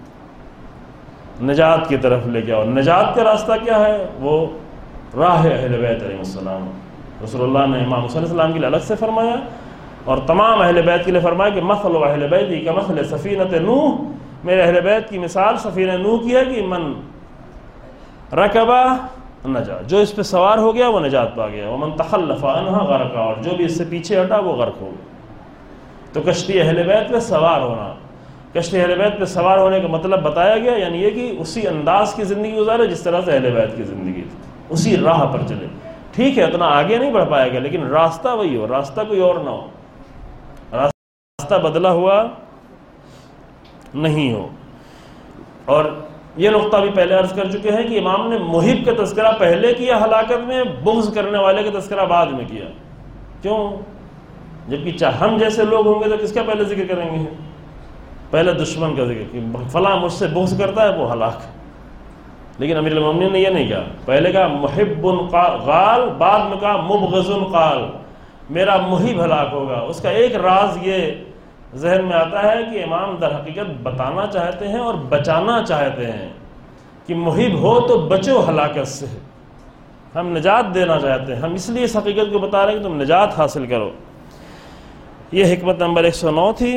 نجات کی طرف لے کے آؤ۔ نجات کا راستہ کیا ہے؟ وہ راہ اہل بیت علیہ السلام۔ رسول اللہ نے امام حسین علیہ السلام کے لیے الگ سے فرمایا اور تمام اہل بیت کے لیے فرمایا کہ مثل اہل بیت کمثل سفینۃ نوح، میرے اہل بیت کی مثال سفینہ نوح کی ہے کہ من رکبہ نجا، جو اس پہ سوار ہو گیا وہ نجات پا گیا، ومن تخلف عنہا غرق، اور جو بھی اس سے پیچھے ہٹا وہ غرق ہو گیا۔ تو کشتی اہل بیت پہ سوار ہونا، کشتی اہل بیت پہ سوار ہونے کا مطلب بتایا گیا، یعنی یہ کہ اسی انداز کی زندگی گزارے جس طرح سے اہل بیت کی زندگی تھی، اسی راہ پر چلے۔ ٹھیک ہے اتنا آگے نہیں بڑھ پائے گا لیکن راستہ وہی ہو، راستہ کوئی اور نہ ہو، راستہ بدلا ہوا نہیں ہو۔ اور یہ نقطہ بھی پہلے عرض کر چکے ہیں کہ امام نے محب کا تذکرہ پہلے کیا ہلاکت میں، بغض کرنے والے کا تذکرہ بعد میں کیا۔ کیوں؟ جبکہ ہم جیسے لوگ ہوں گے تو کس کا پہلے ذکر کریں گے؟ پہلے دشمن کا ذکر کہ فلاں مجھ سے بغض کرتا ہے وہ ہلاک۔ لیکن امیر المومنین نے یہ نہیں کہا، پہلے کہا محب غال، بعد میں کہا مبغض قال، میرا محب ہلاک ہوگا۔ اس کا ایک راز یہ ذہن میں آتا ہے کہ امام در حقیقت بتانا چاہتے ہیں اور بچانا چاہتے ہیں کہ محب ہو تو بچو ہلاکت سے، ہم نجات دینا چاہتے ہیں، ہم اس لیے اس حقیقت کو بتا رہے ہیں کہ تم نجات حاصل کرو۔ یہ حکمت نمبر 109 تھی۔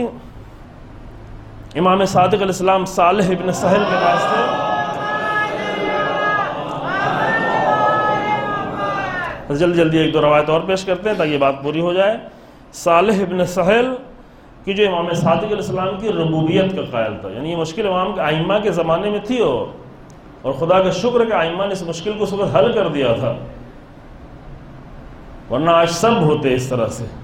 امام صادق علیہ السلام صالح ابن سہل کے پاس تھے، جلدی ایک 2 روایت اور پیش کرتے ہیں تاکہ یہ بات پوری ہو جائے۔ صالح ابن سہل کہ جو امام صادق علیہ السلام کی ربوبیت کا قائل تھا، یعنی یہ مشکل امام کے ائمہ کے زمانے میں تھی، اور خدا کا شکر کہ ائمہ نے اس مشکل کو اس وقت حل کر دیا تھا، ورنہ آج سب ہوتے اس طرح سے۔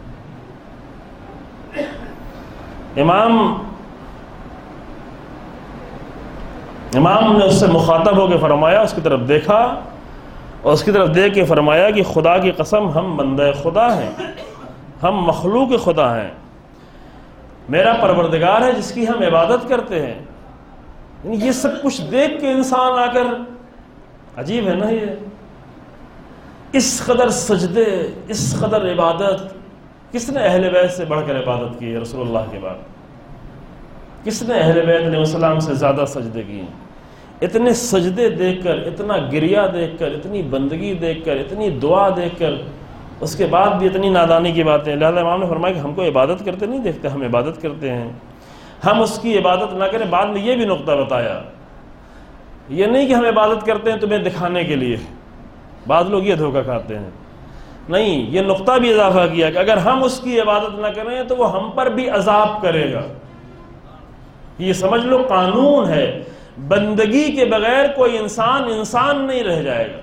امام نے اس سے مخاطب ہو کے فرمایا، اس کی طرف دیکھا اور اس کی طرف دیکھ کے فرمایا کہ خدا کی قسم ہم بندہ خدا ہیں، ہم مخلوق خدا ہیں، میرا پروردگار ہے جس کی ہم عبادت کرتے ہیں۔ یعنی یہ سب کچھ دیکھ کے انسان آ کر، عجیب ہے نا، یہ اس قدر سجدے، اس قدر عبادت، کس نے اہل بیت سے بڑھ کر عبادت کی ہے رسول اللہ کے بعد؟ کس نے اہل بیت علیہ السلام سے زیادہ سجدے کیے ہیں؟ اتنے سجدے دیکھ کر، اتنا گریہ دیکھ کر، اتنی بندگی دیکھ کر، اتنی دعا دیکھ کر، اس کے بعد بھی اتنی نادانی کی باتیں. لہذا امام نے فرمایا کہ ہم کو عبادت کرتے نہیں دیکھتے، ہم عبادت کرتے ہیں. ہم اس کی عبادت نہ کریں. بعد میں یہ بھی نقطہ بتایا، یہ نہیں کہ ہم عبادت کرتے ہیں تمہیں دکھانے کے لیے، بعض لوگ یہ دھوکہ کھاتے ہیں. نہیں، یہ نقطہ بھی اضافہ کیا کہ اگر ہم اس کی عبادت نہ کریں تو وہ ہم پر بھی عذاب کرے گا. یہ سمجھ لو قانون ہے، بندگی کے بغیر کوئی انسان نہیں رہ جائے گا.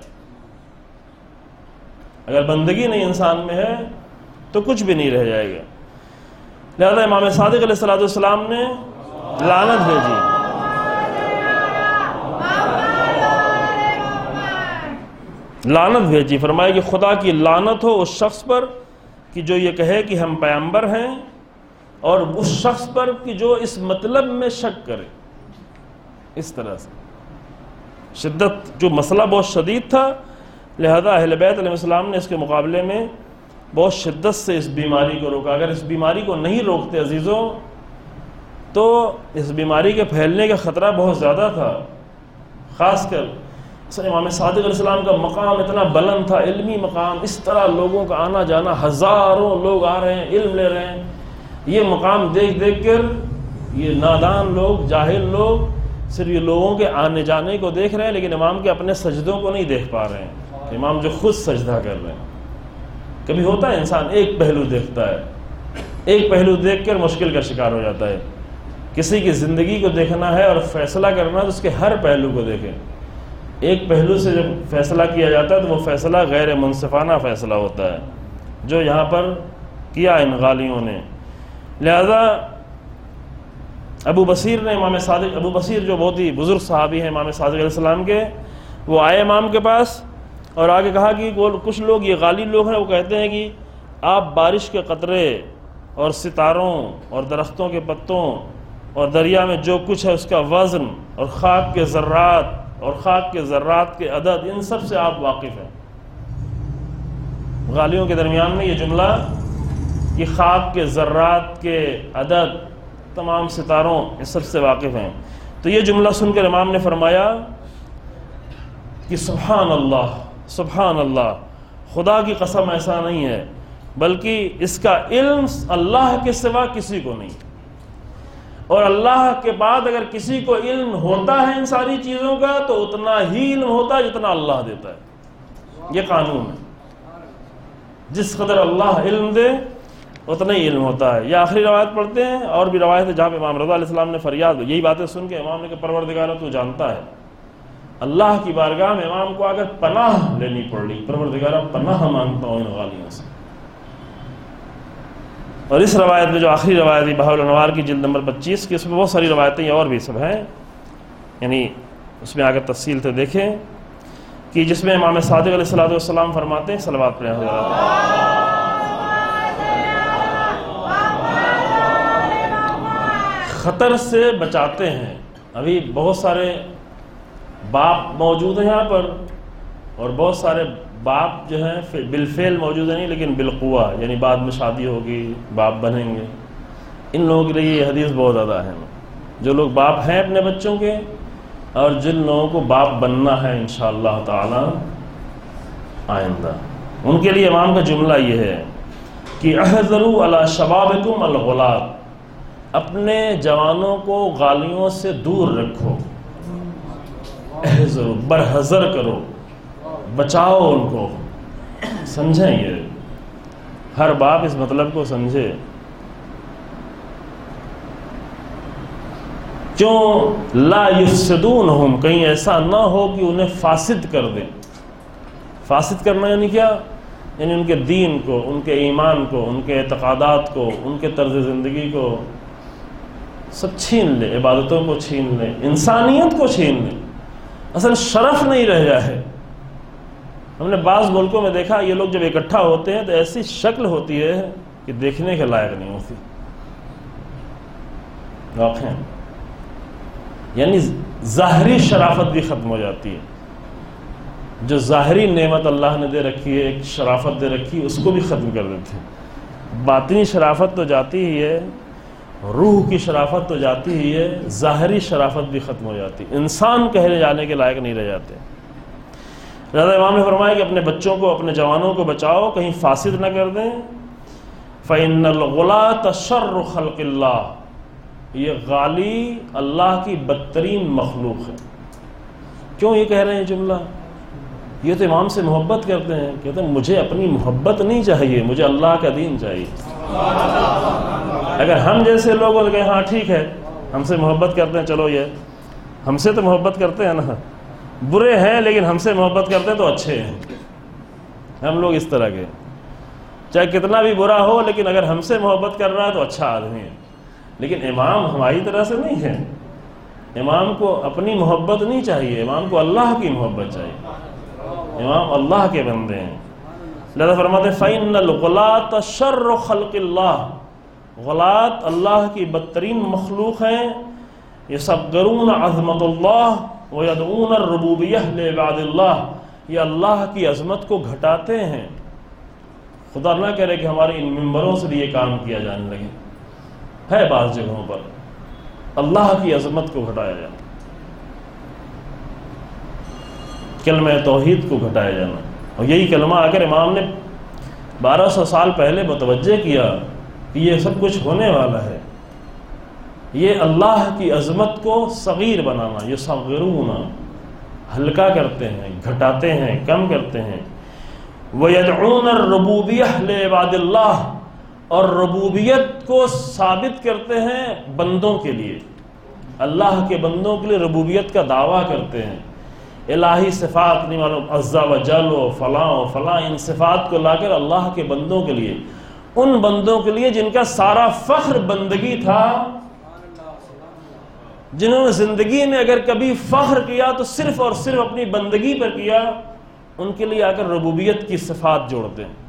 اگر بندگی نہیں انسان میں ہے تو کچھ بھی نہیں رہ جائے گا. لہذا امام صادق علیہ السلام نے لعنت بھیجی، فرمایا کہ خدا کی لعنت ہو اس شخص پر کہ جو یہ کہے کہ ہم پیغمبر ہیں، اور اس شخص پر کہ جو اس مطلب میں شک کرے. اس طرح سے شدت، جو مسئلہ بہت شدید تھا، لہذا اہل بیت علیہ السلام نے اس کے مقابلے میں بہت شدت سے اس بیماری کو روکا. اگر اس بیماری کو نہیں روکتے عزیزوں تو اس بیماری کے پھیلنے کا خطرہ بہت زیادہ تھا. خاص کر امام صادق علیہ السلام کا مقام اتنا بلند تھا، علمی مقام، اس طرح لوگوں کا آنا جانا، ہزاروں لوگ آ رہے ہیں، علم لے رہے ہیں. یہ مقام دیکھ دیکھ کر یہ نادان لوگ، جاہل لوگ صرف یہ لوگوں کے آنے جانے کو دیکھ رہے ہیں، لیکن امام کے اپنے سجدوں کو نہیں دیکھ پا رہے ہیں. امام جو خود سجدہ کر رہے ہیں. کبھی ہوتا ہے انسان ایک پہلو دیکھتا ہے، ایک پہلو دیکھ کر مشکل کا شکار ہو جاتا ہے. کسی کی زندگی کو دیکھنا ہے اور فیصلہ کرنا ہے تو اس کے ہر پہلو کو دیکھیں. ایک پہلو سے جب فیصلہ کیا جاتا ہے تو وہ فیصلہ غیر منصفانہ فیصلہ ہوتا ہے، جو یہاں پر کیا ان غالیوں نے. لہذا ابو بصیر نے ابو بصیر جو بہت ہی بزرگ صحابی ہیں امام صادق علیہ السلام کے، وہ آئے امام کے پاس اور آگے کہا کہ کچھ لوگ، یہ غالی لوگ ہیں، وہ کہتے ہیں کہ آپ بارش کے قطرے اور ستاروں اور درختوں کے پتوں اور دریا میں جو کچھ ہے اس کا وزن اور خاک کے ذرات کے عدد، ان سب سے آپ واقف ہیں. غالیوں کے درمیان میں یہ جملہ، یہ خاک کے ذرات کے عدد، تمام ستاروں، اس سب سے واقف ہیں. تو یہ جملہ سن کر امام نے فرمایا کہ سبحان اللہ، خدا کی قسم ایسا نہیں ہے، بلکہ اس کا علم اللہ کے سوا کسی کو نہیں، اور اللہ کے بعد اگر کسی کو علم ہوتا ہے ان ساری چیزوں کا تو اتنا ہی علم ہوتا ہے جتنا اللہ دیتا ہے. یہ قانون ہے، جس قدر اللہ علم دے اتنا ہی علم ہوتا ہے. یہ آخری روایت پڑھتے ہیں، اور بھی روایت ہے جہاں پہ امام رضا علیہ السلام نے فریاد، یہی باتیں سن کے امام نے کہا پروردگارہ تو جانتا ہے. اللہ کی بارگاہ میں امام کو اگر پناہ لینی پڑ رہی، پروردگارہ پناہ مانگتا ہوں ان غالیوں سے. اور اس روایت میں جو آخری روایت ہے بہاء الانوار کی جلد نمبر 25 کی، اس میں بہت ساری روایتیں اور بھی سب ہیں، یعنی اس میں اگر تفصیل سے دیکھیں کہ جس میں امام صادق علیہ السلام فرماتے ہیں، صلوات پڑھیں حضرات، خطر سے بچاتے ہیں. ابھی بہت سارے باپ موجود ہیں یہاں پر، اور بہت سارے باپ جو ہیں بالفعل موجود ہیں نہیں، لیکن بالقوہ، یعنی بعد میں شادی ہوگی باپ بنیں گے. ان لوگوں کے لیے یہ حدیث بہت زیادہ ہے. جو لوگ باپ ہیں اپنے بچوں کے، اور جن لوگوں کو باپ بننا ہے انشاءاللہ تعالی آئندہ، ان کے لیے امام کا جملہ یہ ہے کہ احذروا علی شبابکم الغلاط، اپنے جوانوں کو غالیوں سے دور رکھو. احذروا، برحذر کرو، بچاؤ ان کو. سمجھیں، یہ ہر باپ اس مطلب کو سمجھے. کیوں؟ لا یفسدونہم، کہیں ایسا نہ ہو کہ انہیں فاسد کر دیں. فاسد کرنا یعنی کیا؟ یعنی ان کے دین کو، ان کے ایمان کو، ان کے اعتقادات کو، ان کے طرز زندگی کو سب چھین لے، عبادتوں کو چھین لے، انسانیت کو چھین لے، اصل شرف نہیں رہ جائے. ہم نے بعض ملکوں میں دیکھا، یہ لوگ جب اکٹھا ہوتے ہیں تو ایسی شکل ہوتی ہے کہ دیکھنے کے لائق نہیں ہوتی. واقعی یعنی ظاہری شرافت بھی ختم ہو جاتی ہے. جو ظاہری نعمت اللہ نے دے رکھی ہے، ایک شرافت دے رکھی ہے، اس کو بھی ختم کر دیتے ہیں. باطنی شرافت تو جاتی ہی ہے، روح کی شرافت تو جاتی ہی ہے، ظاہری شرافت بھی ختم ہو جاتی، انسان کہے جانے کے لائق نہیں رہ جاتے۔ لہذا امام نے فرمایا کہ اپنے بچوں کو، اپنے جوانوں کو بچاؤ، کہیں فاسد نہ کر دیں۔ فَإِنَّ الْغُلَاةَ شَرُّ خَلْقِ اللَّهِ، یہ غالی اللہ کی بدترین مخلوق ہے۔ کیوں یہ کہہ رہے ہیں جملہ؟ یہ تو امام سے محبت کرتے ہیں، کہتے ہیں مجھے اپنی محبت نہیں چاہیے، مجھے اللہ کا دین چاہیے۔ اگر ہم جیسے لوگ کہیں ہاں ٹھیک ہے ہم سے محبت کرتے ہیں، چلو یہ ہم سے تو محبت کرتے ہیں نا، برے ہیں لیکن ہم سے محبت کرتے ہیں تو اچھے ہیں، ہم لوگ اس طرح کے، چاہے کتنا بھی برا ہو لیکن اگر ہم سے محبت کر رہا ہے تو اچھا آدمی ہے۔ لیکن امام ہماری طرح سے نہیں ہے، امام کو اپنی محبت نہیں چاہیے، امام کو اللہ کی محبت چاہیے، امام اللہ کے بندے ہیں۔ لہذا فرماتے ہیں فَإِنَّ الْغُلَاةَ شَرُّ خَلْقِ اللَّهِ، غلاط اللہ کی بدترین مخلوق ہیں، يَصَغِّرُونَ عَظْمَةَ اللَّهِ وَيَدْعُونَ الرُّبُوبِيَّةَ لِعِبَادِ اللَّهِ، یہ اللہ کی عظمت کو گھٹاتے ہیں۔ خدا نہ کرے کہ ہمارے ان ممبروں سے بھی یہ کام کیا جانے لگے، ہے بعض جگہوں پر اللہ کی عظمت کو گھٹایا جانا، کلمہ توحید کو گھٹایا جانا۔ اور یہی کلمہ اگر امام نے 1200 سال پہلے متوجہ کیا کہ یہ سب کچھ ہونے والا ہے، یہ اللہ کی عظمت کو صغیر بنانا، یہ صغیرون ہلکا کرتے ہیں، گھٹاتے ہیں، کم کرتے ہیں۔ وَيَدْعُونَ الرُّبُوبِيَّةَ لِعِبَادِ اللَّهِ، اور ربوبیت کو ثابت کرتے ہیں بندوں کے لیے، اللہ کے بندوں کے لیے ربوبیت کا دعویٰ کرتے ہیں۔ الہی صفات نہیں معلوم، عزا و جل و فلاں و فلاں، ان صفات کو لا کر اللہ کے بندوں کے لیے، ان بندوں کے لیے جن کا سارا فخر بندگی تھا، جنہوں نے زندگی میں اگر کبھی فخر کیا تو صرف اور صرف اپنی بندگی پر کیا، ان کے لیے آ کر ربوبیت کی صفات جوڑتے ہیں۔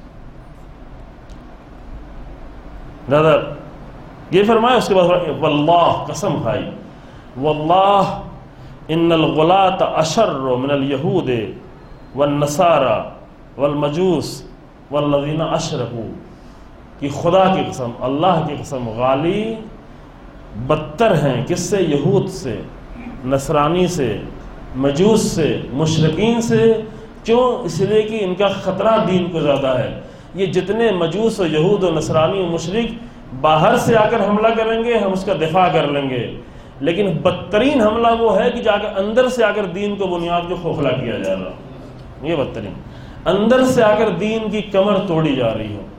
دادا یہ فرمایا، اس کے بعد واللہ قسم کھائی، واللہ ان الغلاة اشر من اليہود والنصارى والمجوس والذین اشرکوا، کہ خدا کی قسم، اللہ کی قسم، غالی بدتر ہیں کس سے؟ یہود سے، نصرانی سے، مجوس سے، مشرکین سے۔ کیوں؟ اس لیے کہ ان کا خطرہ دین کو زیادہ ہے۔ یہ جتنے مجوس و یہود و نصرانی و مشرک باہر سے آ کر حملہ کریں گے ہم اس کا دفاع کر لیں گے، لیکن بدترین حملہ وہ ہے کہ جا کر اندر سے آ کر دین کو بنیاد کو کھوکھلا کیا جا رہا، یہ بدترین، اندر سے آ کر دین کی کمر توڑی جا رہی ہو،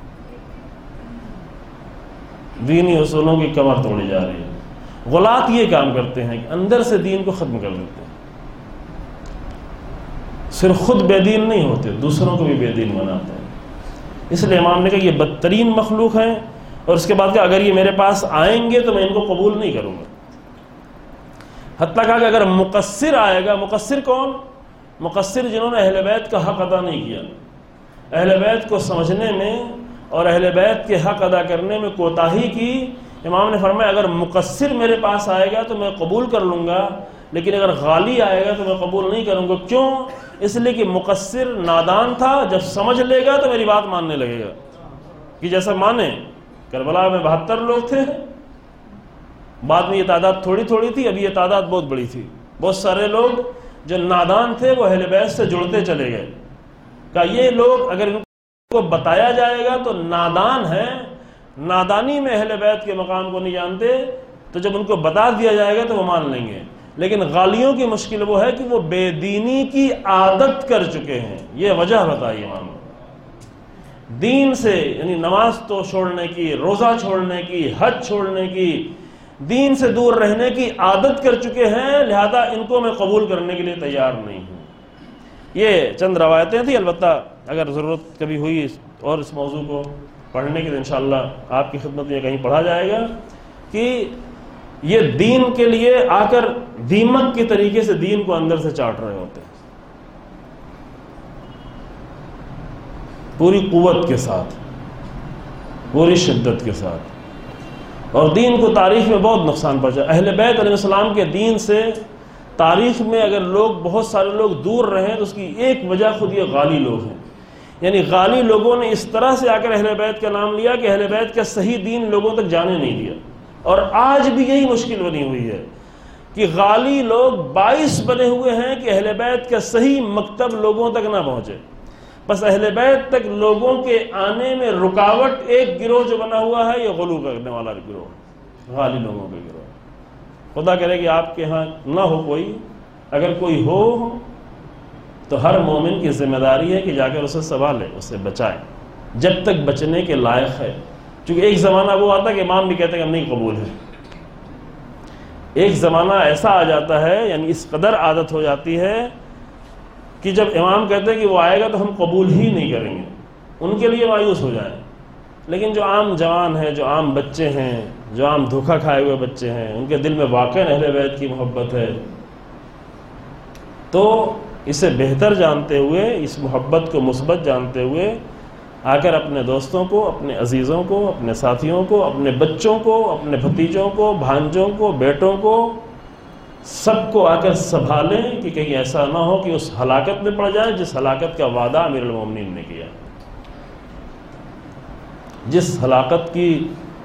دینی اصولوں کی کمر توڑی جا رہی ہے۔ غلاط یہ کام کرتے ہیں کہ اندر سے دین کو ختم کر دیتے ہیں، صرف خود بے دین نہیں ہوتے، دوسروں کو بھی بے دین بناتے ہیں۔ اس لیے امام نے کہا یہ بدترین مخلوق ہیں، اور اس کے بعد کہا اگر یہ میرے پاس آئیں گے تو میں ان کو قبول نہیں کروں گا۔ حتیٰ کہا کہ اگر مقصر آئے گا، مقصر کون؟ مقصر جنہوں نے اہل بیت کا حق ادا نہیں کیا، اہل بیت کو سمجھنے میں اور اہل بیت کے حق ادا کرنے میں کوتاہی کی۔ امام نے فرمایا اگر مقصر میرے پاس آئے گا تو میں قبول کر لوں گا، لیکن اگر غالی آئے گا تو میں قبول نہیں کروں گا۔ کیوں؟ اس لیے کہ مقصر نادان تھا، جب سمجھ لے گا تو میری بات ماننے لگے گا، کہ جیسا مانے کربلا میں 72 لوگ تھے، بعد میں یہ تعداد تھوڑی تھوڑی تھی، ابھی یہ تعداد بہت بڑی تھی، بہت سارے لوگ جو نادان تھے وہ اہل بیت سے جڑتے چلے گئے۔ کہ یہ لوگ اگر ان کو بتایا جائے گا تو نادان ہیں، نادانی میں اہل بیت کے مقام کو نہیں جانتے، تو جب ان کو بتا دیا جائے گا تو وہ مان لیں گے۔ لیکن غالیوں کی مشکل وہ ہے کہ وہ بے دینی کی عادت کر چکے ہیں۔ یہ وجہ بتائی امام، دین سے یعنی نماز تو چھوڑنے کی، روزہ چھوڑنے کی، حج چھوڑنے کی، دین سے دور رہنے کی عادت کر چکے ہیں، لہذا ان کو میں قبول کرنے کے لیے تیار نہیں ہوں۔ یہ چند روایتیں تھیں، البتہ اگر ضرورت کبھی ہوئی اور اس موضوع کو پڑھنے کے لیے انشاءاللہ آپ کی خدمت میں کہیں پڑھا جائے گا کہ یہ دین کے لیے آ کر دیمک کے طریقے سے دین کو اندر سے چاٹ رہے ہوتے ہیں، پوری قوت کے ساتھ، پوری شدت کے ساتھ، اور دین کو تاریخ میں بہت نقصان پہنچا۔ اہل بیت علیہ السلام کے دین سے تاریخ میں اگر لوگ، بہت سارے لوگ دور رہیں تو اس کی ایک وجہ خود یہ غالی لوگ ہیں۔ یعنی غالی لوگوں نے اس طرح سے آ کر اہل بیت کا نام لیا کہ اہل بیت کا صحیح دین لوگوں تک جانے نہیں دیا. اور آج بھی یہی مشکل بنی ہوئی ہے کہ غالی لوگ باعث بنے ہوئے ہیں کہ اہل بیت کا صحیح مکتب لوگوں تک نہ پہنچے. بس اہل بیت تک لوگوں کے آنے میں رکاوٹ ایک گروہ جو بنا ہوا ہے، یہ غلو کرنے والا گروہ، غالی لوگوں کے گروہ. خدا کرے کہ آپ کے ہاں نہ ہو کوئی، اگر کوئی ہو تو ہر مومن کی ذمہ داری ہے کہ جا کر اسے سنبھالے، اسے بچائے جب تک بچنے کے لائق ہے. چونکہ ایک زمانہ وہ آتا ہے کہ امام بھی کہتے ہیں کہ ہم نہیں قبول ہے. ایک زمانہ ایسا آ جاتا ہے، یعنی اس قدر عادت ہو جاتی ہے کہ جب امام کہتے ہیں کہ وہ آئے گا تو ہم قبول ہی نہیں کریں گے، ان کے لیے مایوس ہو جائیں. لیکن جو عام جوان ہیں، جو عام بچے ہیں، جو عام دھوکہ کھائے ہوئے بچے ہیں، ان کے دل میں واقع اہل بیت کی محبت ہے، تو اسے بہتر جانتے ہوئے، اس محبت کو مثبت جانتے ہوئے آ کر اپنے دوستوں کو، اپنے عزیزوں کو، اپنے ساتھیوں کو، اپنے بچوں کو، اپنے بھتیجوں کو، بھانجوں کو، بیٹوں کو، سب کو آ کر سنبھالیں کہ کہیں ایسا نہ ہو کہ اس ہلاکت میں پڑ جائے جس ہلاکت کا وعدہ امیر المومنین نے کیا، جس ہلاکت کی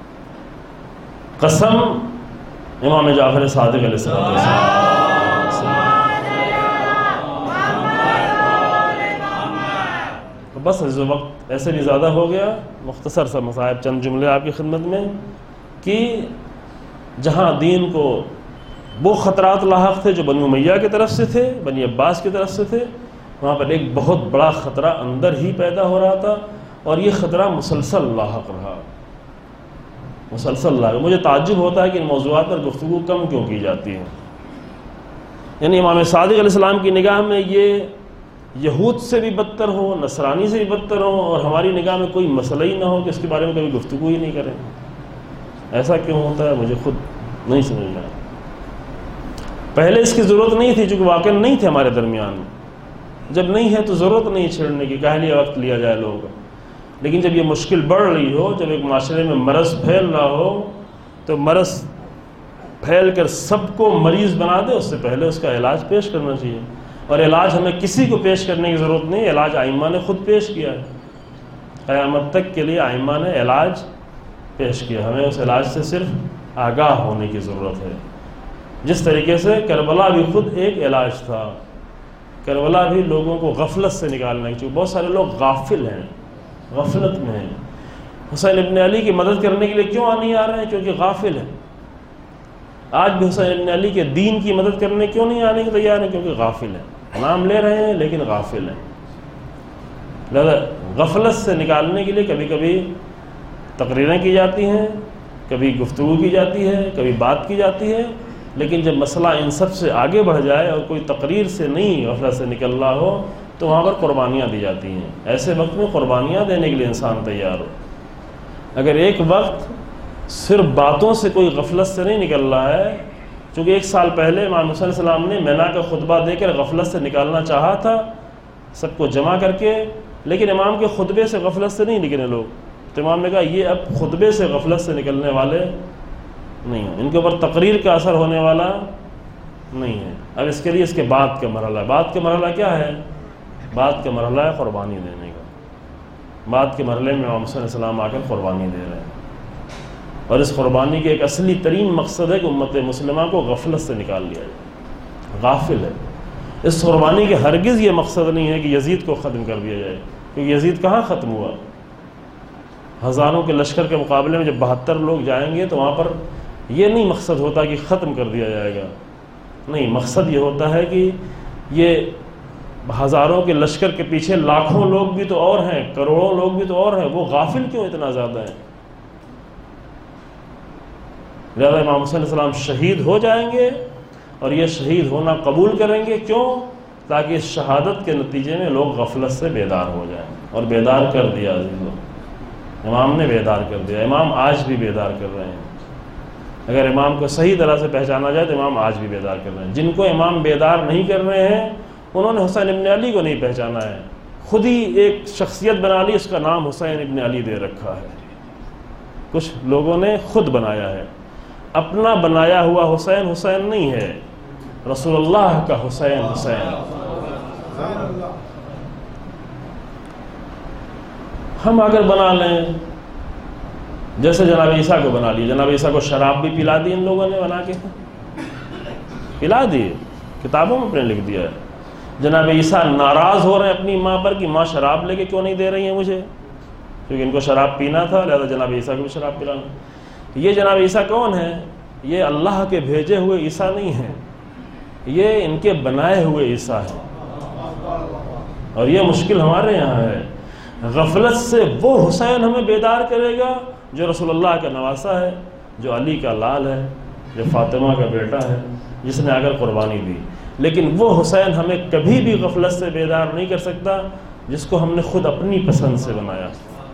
قسم امام جعفر صادق علیہ السلام. بس وقت ایسے بھی زیادہ ہو گیا، مختصر سا مصائب چند جملے آپ کی خدمت میں کہ جہاں دین کو وہ خطرات لاحق تھے جو بنی امیہ کی طرف سے تھے، بنی عباس کی طرف سے تھے، وہاں پر ایک بہت بڑا خطرہ اندر ہی پیدا ہو رہا تھا، اور یہ خطرہ مسلسل لاحق رہا، مسلسل لاحق. مجھے تعجب ہوتا ہے کہ ان موضوعات پر گفتگو کم کیوں کی جاتی ہے. یعنی امام صادق علیہ السلام کی نگاہ میں یہ یہود سے بھی بدتر ہو، نصرانی سے بھی بدتر ہو، اور ہماری نگاہ میں کوئی مسئلہ ہی نہ ہو کہ اس کے بارے میں کبھی گفتگو ہی نہیں کریں. ایسا کیوں ہوتا ہے مجھے خود نہیں سمجھ میں. پہلے اس کی ضرورت نہیں تھی، چونکہ واقع نہیں تھے ہمارے درمیان میں. جب نہیں ہے تو ضرورت نہیں چھیڑنے کی، کہہ لیا وقت لیا جائے لوگوں کا. لیکن جب یہ مشکل بڑھ رہی ہو، جب ایک معاشرے میں مرض پھیل رہا ہو، تو مرض پھیل کر سب کو مریض بنا دے، اس سے پہلے اس کا علاج پیش کرنا چاہیے. اور علاج ہمیں کسی کو پیش کرنے کی ضرورت نہیں، علاج ائمہ نے خود پیش کیا ہے. قیامت تک کے لیے ائمہ نے علاج پیش کیا، ہمیں اس علاج سے صرف آگاہ ہونے کی ضرورت ہے. جس طریقے سے کربلا بھی خود ایک علاج تھا. کربلا بھی لوگوں کو غفلت سے نکالنا، کیونکہ بہت سارے لوگ غافل ہیں، غفلت میں ہیں. حسین ابن علی کی مدد کرنے کے لیے کیوں نہیں آ رہے ہیں؟ کیونکہ غافل ہیں. آج بھی حسین ابن علی کے دین کی مدد کرنے کیوں نہیں آنے کے تیار ہیں؟ کیونکہ غافل ہیں. نام لے رہے ہیں لیکن غافل ہیں. لہذا غفلت سے نکالنے کے لیے کبھی کبھی تقریریں کی جاتی ہیں، کبھی گفتگو کی جاتی ہے، کبھی بات کی جاتی ہے. لیکن جب مسئلہ ان سب سے آگے بڑھ جائے اور کوئی تقریر سے نہیں غفلت سے نکل رہا ہو تو وہاں پر قربانیاں دی جاتی ہیں. ایسے وقت میں قربانیاں دینے کے لیے انسان تیار ہو. اگر ایک وقت صرف باتوں سے کوئی غفلت سے نہیں نکل رہا ہے، چونکہ 1 سال پہلے امام حسین علیہ السلام نے مینا کا خطبہ دے کر غفلت سے نکالنا چاہا تھا سب کو جمع کر کے، لیکن امام کے خطبے سے غفلت سے نہیں نکلے لوگ. تو امام نے کہا یہ اب خطبے سے غفلت سے نکلنے والے نہیں ہیں، ان کے اوپر تقریر کا اثر ہونے والا نہیں ہے. اب اس کے لیے اس کے بعد کا مرحلہ ہے. بعد کا مرحلہ کیا ہے؟ بعد کا مرحلہ ہے قربانی دینے کا. بعد کے مرحلے میں امام حسین علیہ السلام آ کر قربانی دے رہے ہیں، اور اس قربانی کے ایک اصلی ترین مقصد ہے کہ امت مسلمہ کو غفلت سے نکال لیا جائے. غافل ہے. اس قربانی کے ہرگز یہ مقصد نہیں ہے کہ یزید کو ختم کر دیا جائے، کیونکہ یزید کہاں ختم ہوا؟ ہزاروں کے لشکر کے مقابلے میں جب 72 لوگ جائیں گے تو وہاں پر یہ نہیں مقصد ہوتا کہ ختم کر دیا جائے گا. نہیں، مقصد یہ ہوتا ہے کہ یہ ہزاروں کے لشکر کے پیچھے لاکھوں لوگ بھی تو اور ہیں، کروڑوں لوگ بھی تو اور ہیں، وہ غافل کیوں اتنا زیادہ ہیں؟ لہذا امام حسین علیہ السلام شہید ہو جائیں گے اور یہ شہید ہونا قبول کریں گے. کیوں؟ تاکہ اس شہادت کے نتیجے میں لوگ غفلت سے بیدار ہو جائیں. اور بیدار کر دیا عزیزوں، امام نے بیدار کر دیا. امام آج بھی بیدار کر رہے ہیں. اگر امام کو صحیح طرح سے پہچانا جائے تو امام آج بھی بیدار کر رہے ہیں. جن کو امام بیدار نہیں کر رہے ہیں انہوں نے حسین ابن علی کو نہیں پہچانا ہے، خود ہی ایک شخصیت بنا لی، اس کا نام حسین ابن علی دے رکھا ہے. کچھ لوگوں نے خود بنایا ہے. اپنا بنایا ہوا حسین حسین نہیں ہے، رسول اللہ کا حسین حسین. ہم اگر بنا لیں جیسے جناب عیسیٰ کو بنا لیا، جناب عیسیٰ کو شراب بھی پلا دی ان لوگوں نے بنا کے، پلا دی، کتابوں میں اپنے لکھ دیا ہے۔ جناب عیسیٰ ناراض ہو رہے ہیں اپنی ماں پر کہ ماں شراب لے کے کیوں نہیں دے رہی ہیں مجھے، کیونکہ ان کو شراب پینا تھا، لہذا جناب عیسیٰ کو بھی شراب پلانا۔ یہ جناب عیسیٰ کون ہیں؟ یہ اللہ کے بھیجے ہوئے عیسیٰ نہیں ہیں، یہ ان کے بنائے ہوئے عیسیٰ ہیں۔ اور یہ مشکل ہمارے یہاں ہے، غفلت سے وہ حسین ہمیں بیدار کرے گا جو رسول اللہ کا نواسا ہے، جو علی کا لال ہے، جو فاطمہ کا بیٹا ہے، جس نے اگر قربانی دی، لیکن وہ حسین ہمیں کبھی بھی غفلت سے بیدار نہیں کر سکتا جس کو ہم نے خود اپنی پسند سے بنایا۔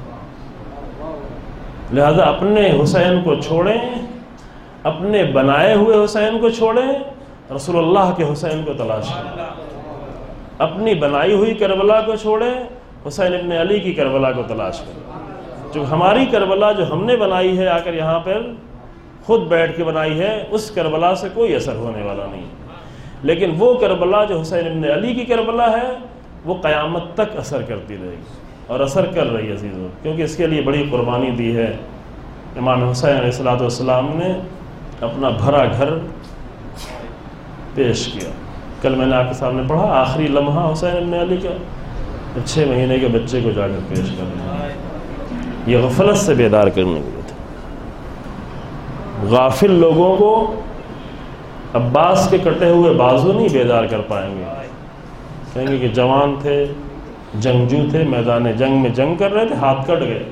لہذا اپنے حسین کو چھوڑیں، اپنے بنائے ہوئے حسین کو چھوڑیں، رسول اللہ کے حسین کو تلاش کریں۔ اپنی بنائی ہوئی کربلا کو چھوڑیں، حسین ابن علی کی کربلا کو تلاش کریں۔ جو ہماری کربلا جو ہم نے بنائی ہے، آ کر یہاں پر خود بیٹھ کے بنائی ہے، اس کربلا سے کوئی اثر ہونے والا نہیں، لیکن وہ کربلا جو حسین ابن علی کی کربلا ہے وہ قیامت تک اثر کرتی رہے گی، اور اثر کر رہی ہے عزیزوں، کیونکہ اس کے لیے بڑی قربانی دی ہے۔ امام حسین علیہ السلام نے اپنا بھرا گھر پیش کیا۔ کل میں نے آپ کے سامنے پڑھا آخری لمحہ حسین ابن علی کا 6 مہینے کے بچے کو جا کر پیش کر رہے ہیں۔ یہ غفلت سے بیدار کرنے کے لیے تھا۔ غافل لوگوں کو عباس کے کٹے ہوئے بازو نہیں بیدار کر پائیں گے، کہیں گے کہ جوان تھے، جنگجو تھے، میدان جنگ میں جنگ کر رہے تھے، ہاتھ کٹ گئے۔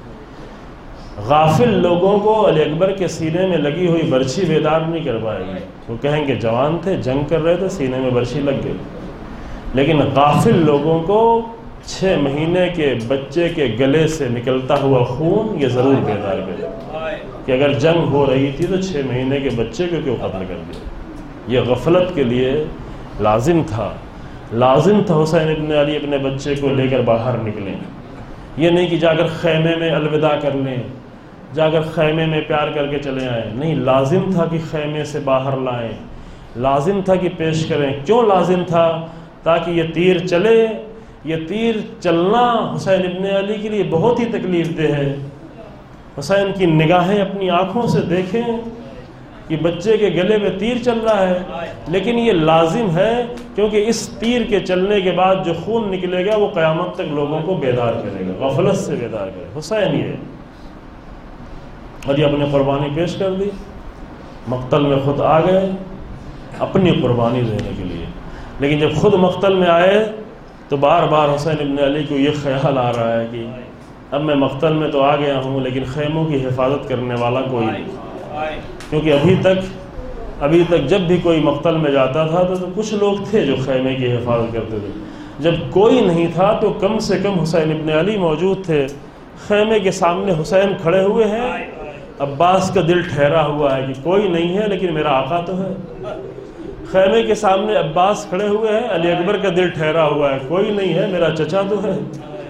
غافل لوگوں کو علی اکبر کے سینے میں لگی ہوئی برچھی بیدار نہیں کر پائے گی، وہ کہیں گے جوان تھے، جنگ کر رہے تھے، سینے میں برچھی لگ گئی۔ لیکن غافل لوگوں کو 6 مہینے کے بچے کے گلے سے نکلتا ہوا خون یہ ضرور بیدار کرے کہ اگر جنگ ہو رہی تھی تو 6 مہینے کے بچے کو کیوں قتل کر دیا۔ یہ غفلت کے لیے لازم تھا حسین ابن علی اپنے بچے کو لے کر باہر نکلیں، یہ نہیں کہ جا کر خیمے میں الوداع کر لیں، جا کر خیمے میں پیار کر کے چلے آئیں، نہیں، لازم تھا کہ خیمے سے باہر لائیں، لازم تھا کہ پیش کریں۔ کیوں لازم تھا؟ تاکہ یہ تیر چلے۔ یہ تیر چلنا حسین ابن علی کے لیے بہت ہی تکلیف دہ ہے۔ حسین کی نگاہیں اپنی آنکھوں سے دیکھیں کہ بچے کے گلے میں تیر چل رہا ہے، لیکن یہ لازم ہے کیونکہ اس تیر کے چلنے کے بعد جو خون نکلے گا وہ قیامت تک لوگوں کو بیدار کرے گا، غفلت سے بیدار کرے گا۔ حسین یہ، اور یہ اپنی قربانی پیش کر دی، مقتل میں خود آ گئے اپنی قربانی دینے کے لیے، لیکن جب خود مقتل میں آئے تو بار بار حسین ابن علی کو یہ خیال آ رہا ہے کہ اب میں مقتل میں تو آ گیا ہوں لیکن خیموں کی حفاظت کرنے والا کوئی نہیں، کیونکہ ابھی تک جب بھی کوئی مقتل میں جاتا تھا تو کچھ لوگ تھے جو خیمے کی حفاظت کرتے تھے، جب کوئی نہیں تھا تو کم سے کم حسین ابن علی موجود تھے۔ خیمے کے سامنے حسین کھڑے ہوئے ہیں، عباس کا دل ٹھہرا ہوا ہے کہ کوئی نہیں ہے لیکن میرا آقا تو ہے۔ خیمے کے سامنے عباس کھڑے ہوئے ہیں، علی اکبر کا دل ٹھہرا ہوا ہے، کوئی نہیں ہے میرا چچا تو ہے۔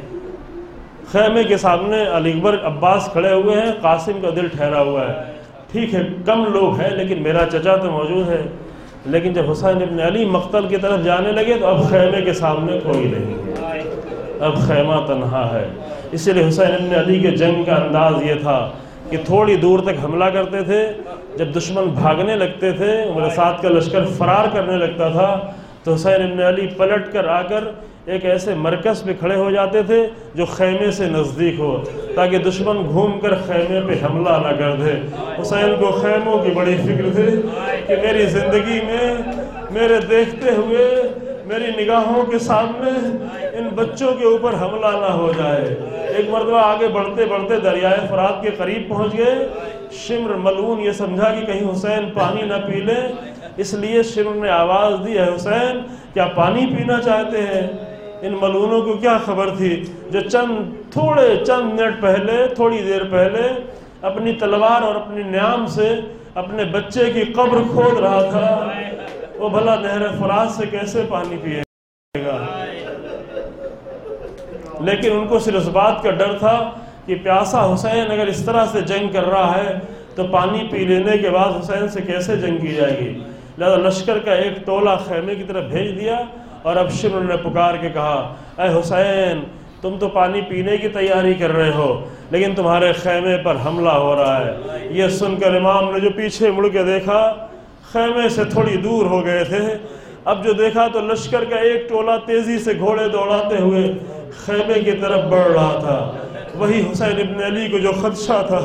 خیمے کے سامنے علی اکبر عباس کھڑے ہوئے ہیں، قاسم کا دل ٹھہرا ہوا ہے، ٹھیک ہے کم لوگ ہیں لیکن میرا چچا تو موجود ہے۔ لیکن جب حسین ابن علی مقتل کی طرف جانے لگے تو اب خیمے کے سامنے کوئی نہیں ہے، اب خیمہ تنہا ہے۔ اسی لیے حسین ابن علی کے جنگ کا انداز یہ تھا کہ تھوڑی دور تک حملہ کرتے تھے، جب دشمن بھاگنے لگتے تھے، عمر سعد کا لشکر فرار کرنے لگتا تھا تو حسین ابن علی پلٹ کر آ کر ایک ایسے مرکز پہ کھڑے ہو جاتے تھے جو خیمے سے نزدیک ہو، تاکہ دشمن گھوم کر خیمے پہ حملہ نہ کر دے۔ حسین کو خیموں کی بڑی فکر تھی کہ میری زندگی میں میرے دیکھتے ہوئے میری نگاہوں کے سامنے ان بچوں کے اوپر حملہ نہ ہو جائے۔ ایک مرتبہ آگے بڑھتے بڑھتے دریائے فرات کے قریب پہنچ گئے، شمر ملعون یہ سمجھا کہ کہیں حسین پانی نہ پی لے، اس لیے شمر نے آواز دی، اے حسین کیا پانی پینا چاہتے ہیں؟ ان ملعونوں کو کیا خبر تھی جو چند منٹ پہلے، تھوڑی دیر پہلے اپنی تلوار اور اپنی نیام سے اپنے بچے کی قبر کھود رہا تھا، وہ بھلا نہر فرات سے کیسے پانی پیے گا؟ لیکن ان کو صرف اس بات کا ڈر تھا کہ پیاسا حسین اگر اس طرح سے جنگ کر رہا ہے تو پانی پی لینے کے بعد حسین سے کیسے جنگ کی جائے گی۔ لہذا لشکر کا ایک ٹولہ خیمے کی طرف بھیج دیا، اور اب شمر نے پکار کے کہا، اے حسین تم تو پانی پینے کی تیاری کر رہے ہو لیکن تمہارے خیمے پر حملہ ہو رہا ہے۔ یہ سن کر امام نے جو پیچھے مڑ کے دیکھا، خیمے سے تھوڑی دور ہو گئے تھے، اب جو دیکھا تو لشکر کا ایک ٹولہ تیزی سے گھوڑے دوڑاتے ہوئے خیمے کی طرف بڑھ رہا تھا۔ وہی حسین ابن علی کو جو خدشہ تھا،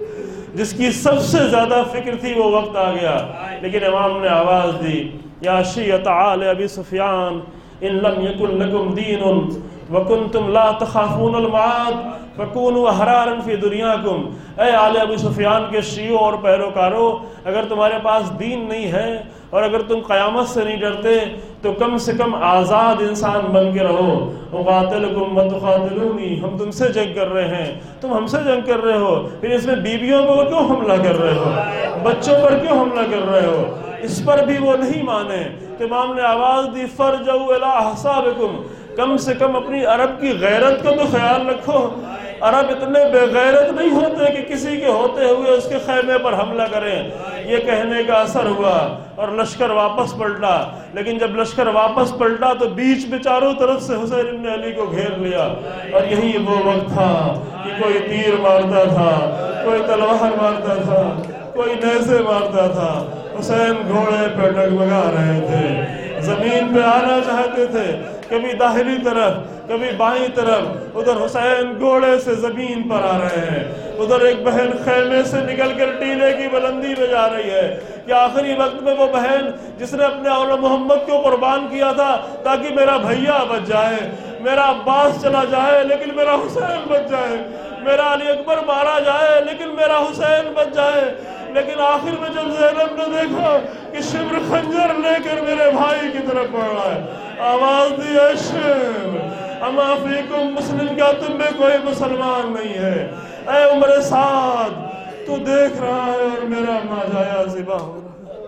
جس کی سب سے زیادہ فکر تھی، وہ وقت آ گیا۔ لیکن امام نے آواز دی، یا شیعۃ آل ابی سفیان ان لم یکن لکم دین وکنتم لا تخافون المعاد فکونوا احرارا فی دنیاکم۔ اے آل ابو سفیان کے شیعوں اور پیروکاروں، اگر تمہارے پاس دین نہیں ہے اور اگر تم قیامت سے نہیں ڈرتے تو کم سے کم آزاد انسان بن کے رہو۔ اقاتلکم وتقاتلونی، ہم تم سے جنگ کر رہے ہیں، تم ہم سے جنگ کر رہے ہو، پھر اس میں بیویوں پر کیوں حملہ کر رہے ہو، بچوں پر کیوں حملہ کر رہے ہو؟ اس پر بھی وہ نہیں مانے۔ تو امام نے آواز دی، فرجعوا الی احسابکم، کم سے کم اپنی عرب کی غیرت کو تو خیال رکھو۔ عرب اتنے بے غیرت نہیں ہوتے کہ کسی کے ہوتے ہوئے اس کے خیمے پر حملہ کریں۔ یہ کہنے کا اثر ہوا اور لشکر واپس پلٹا، لیکن جب لشکر واپس پلٹا تو بیچ میں چاروں طرف سے حسین ابن علی کو گھیر لیا، اور یہی وہ وقت تھا کہ کوئی تیر مارتا تھا، کوئی تلوار مارتا تھا، کوئی نیزے مارتا تھا۔ حسین گھوڑے پہ ڈگمگا رہے تھے، زمین پہ آنا چاہتے تھے، کبھی داہلی طرف کبھی بائیں طرف، ادھر حسین گھوڑے سے زمین پر آ رہے ہیں، ادھر ایک بہن خیمے سے نکل کر ٹیلے کی بلندی میں جا رہی ہے کہ آخری وقت میں وہ بہن جس نے اپنے اول محمد کو قربان کیا تھا تاکہ میرا بھیا بچ جائے، میرا عباس چلا جائے لیکن میرا حسین بچ جائے، میرا علی اکبر مارا جائے لیکن میرا حسین بچ جائے۔ لیکن آخر میں جب زینب نے دیکھا کہ شمر خنجر لے کر میرے بھائی کی طرف بڑھ رہا ہے، آواز دی، اے شمر اما فیکم مسلم، کیا تم میں کوئی مسلمان نہیں ہے؟ اے عمر سعد، تو دیکھ رہا ہے اور میرا ماجایا ذبح ہو رہا ہے۔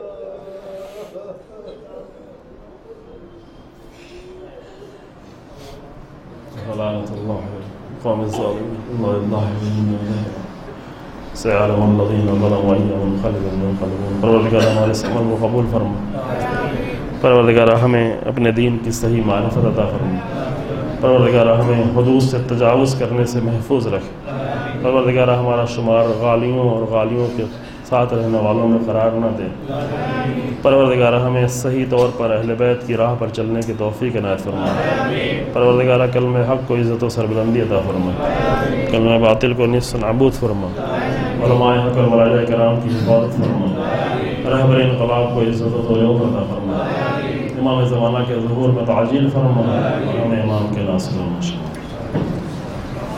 لعنت اللہ قوم الظالمین اللہ سيعلم الذين ظلموا أي منقلب ينقلبون۔ پروردگار ہمارے اس عمل کو قبول فرما، پروردگار ہمیں اپنے دین کی صحیح معرفت عطا فرما، پروردگار ہمیں حدود سے تجاوز کرنے سے محفوظ رکھ، پروردگار ہمارا شمار غالیوں اور غالیوں کے ساتھ رہنے والوں میں قرار نہ دے، پروردگار ہمیں صحیح طور پر اہل بیت کی راہ پر چلنے کی توفیق عنایت فرما، پروردگار کلمہ حق کو عزت و سربلندی عطا فرما، کلمہ باطل کو نصف نابود فرما، علماء حق اور ملائکہ کرام کی حفاظت فرما، رہبر انقلاب کو عزت و تویوق عطا فرما، امام زمانہ کے ظہور میں تعجیل فرما، اور ہمیں امام کے ناصر و مشہور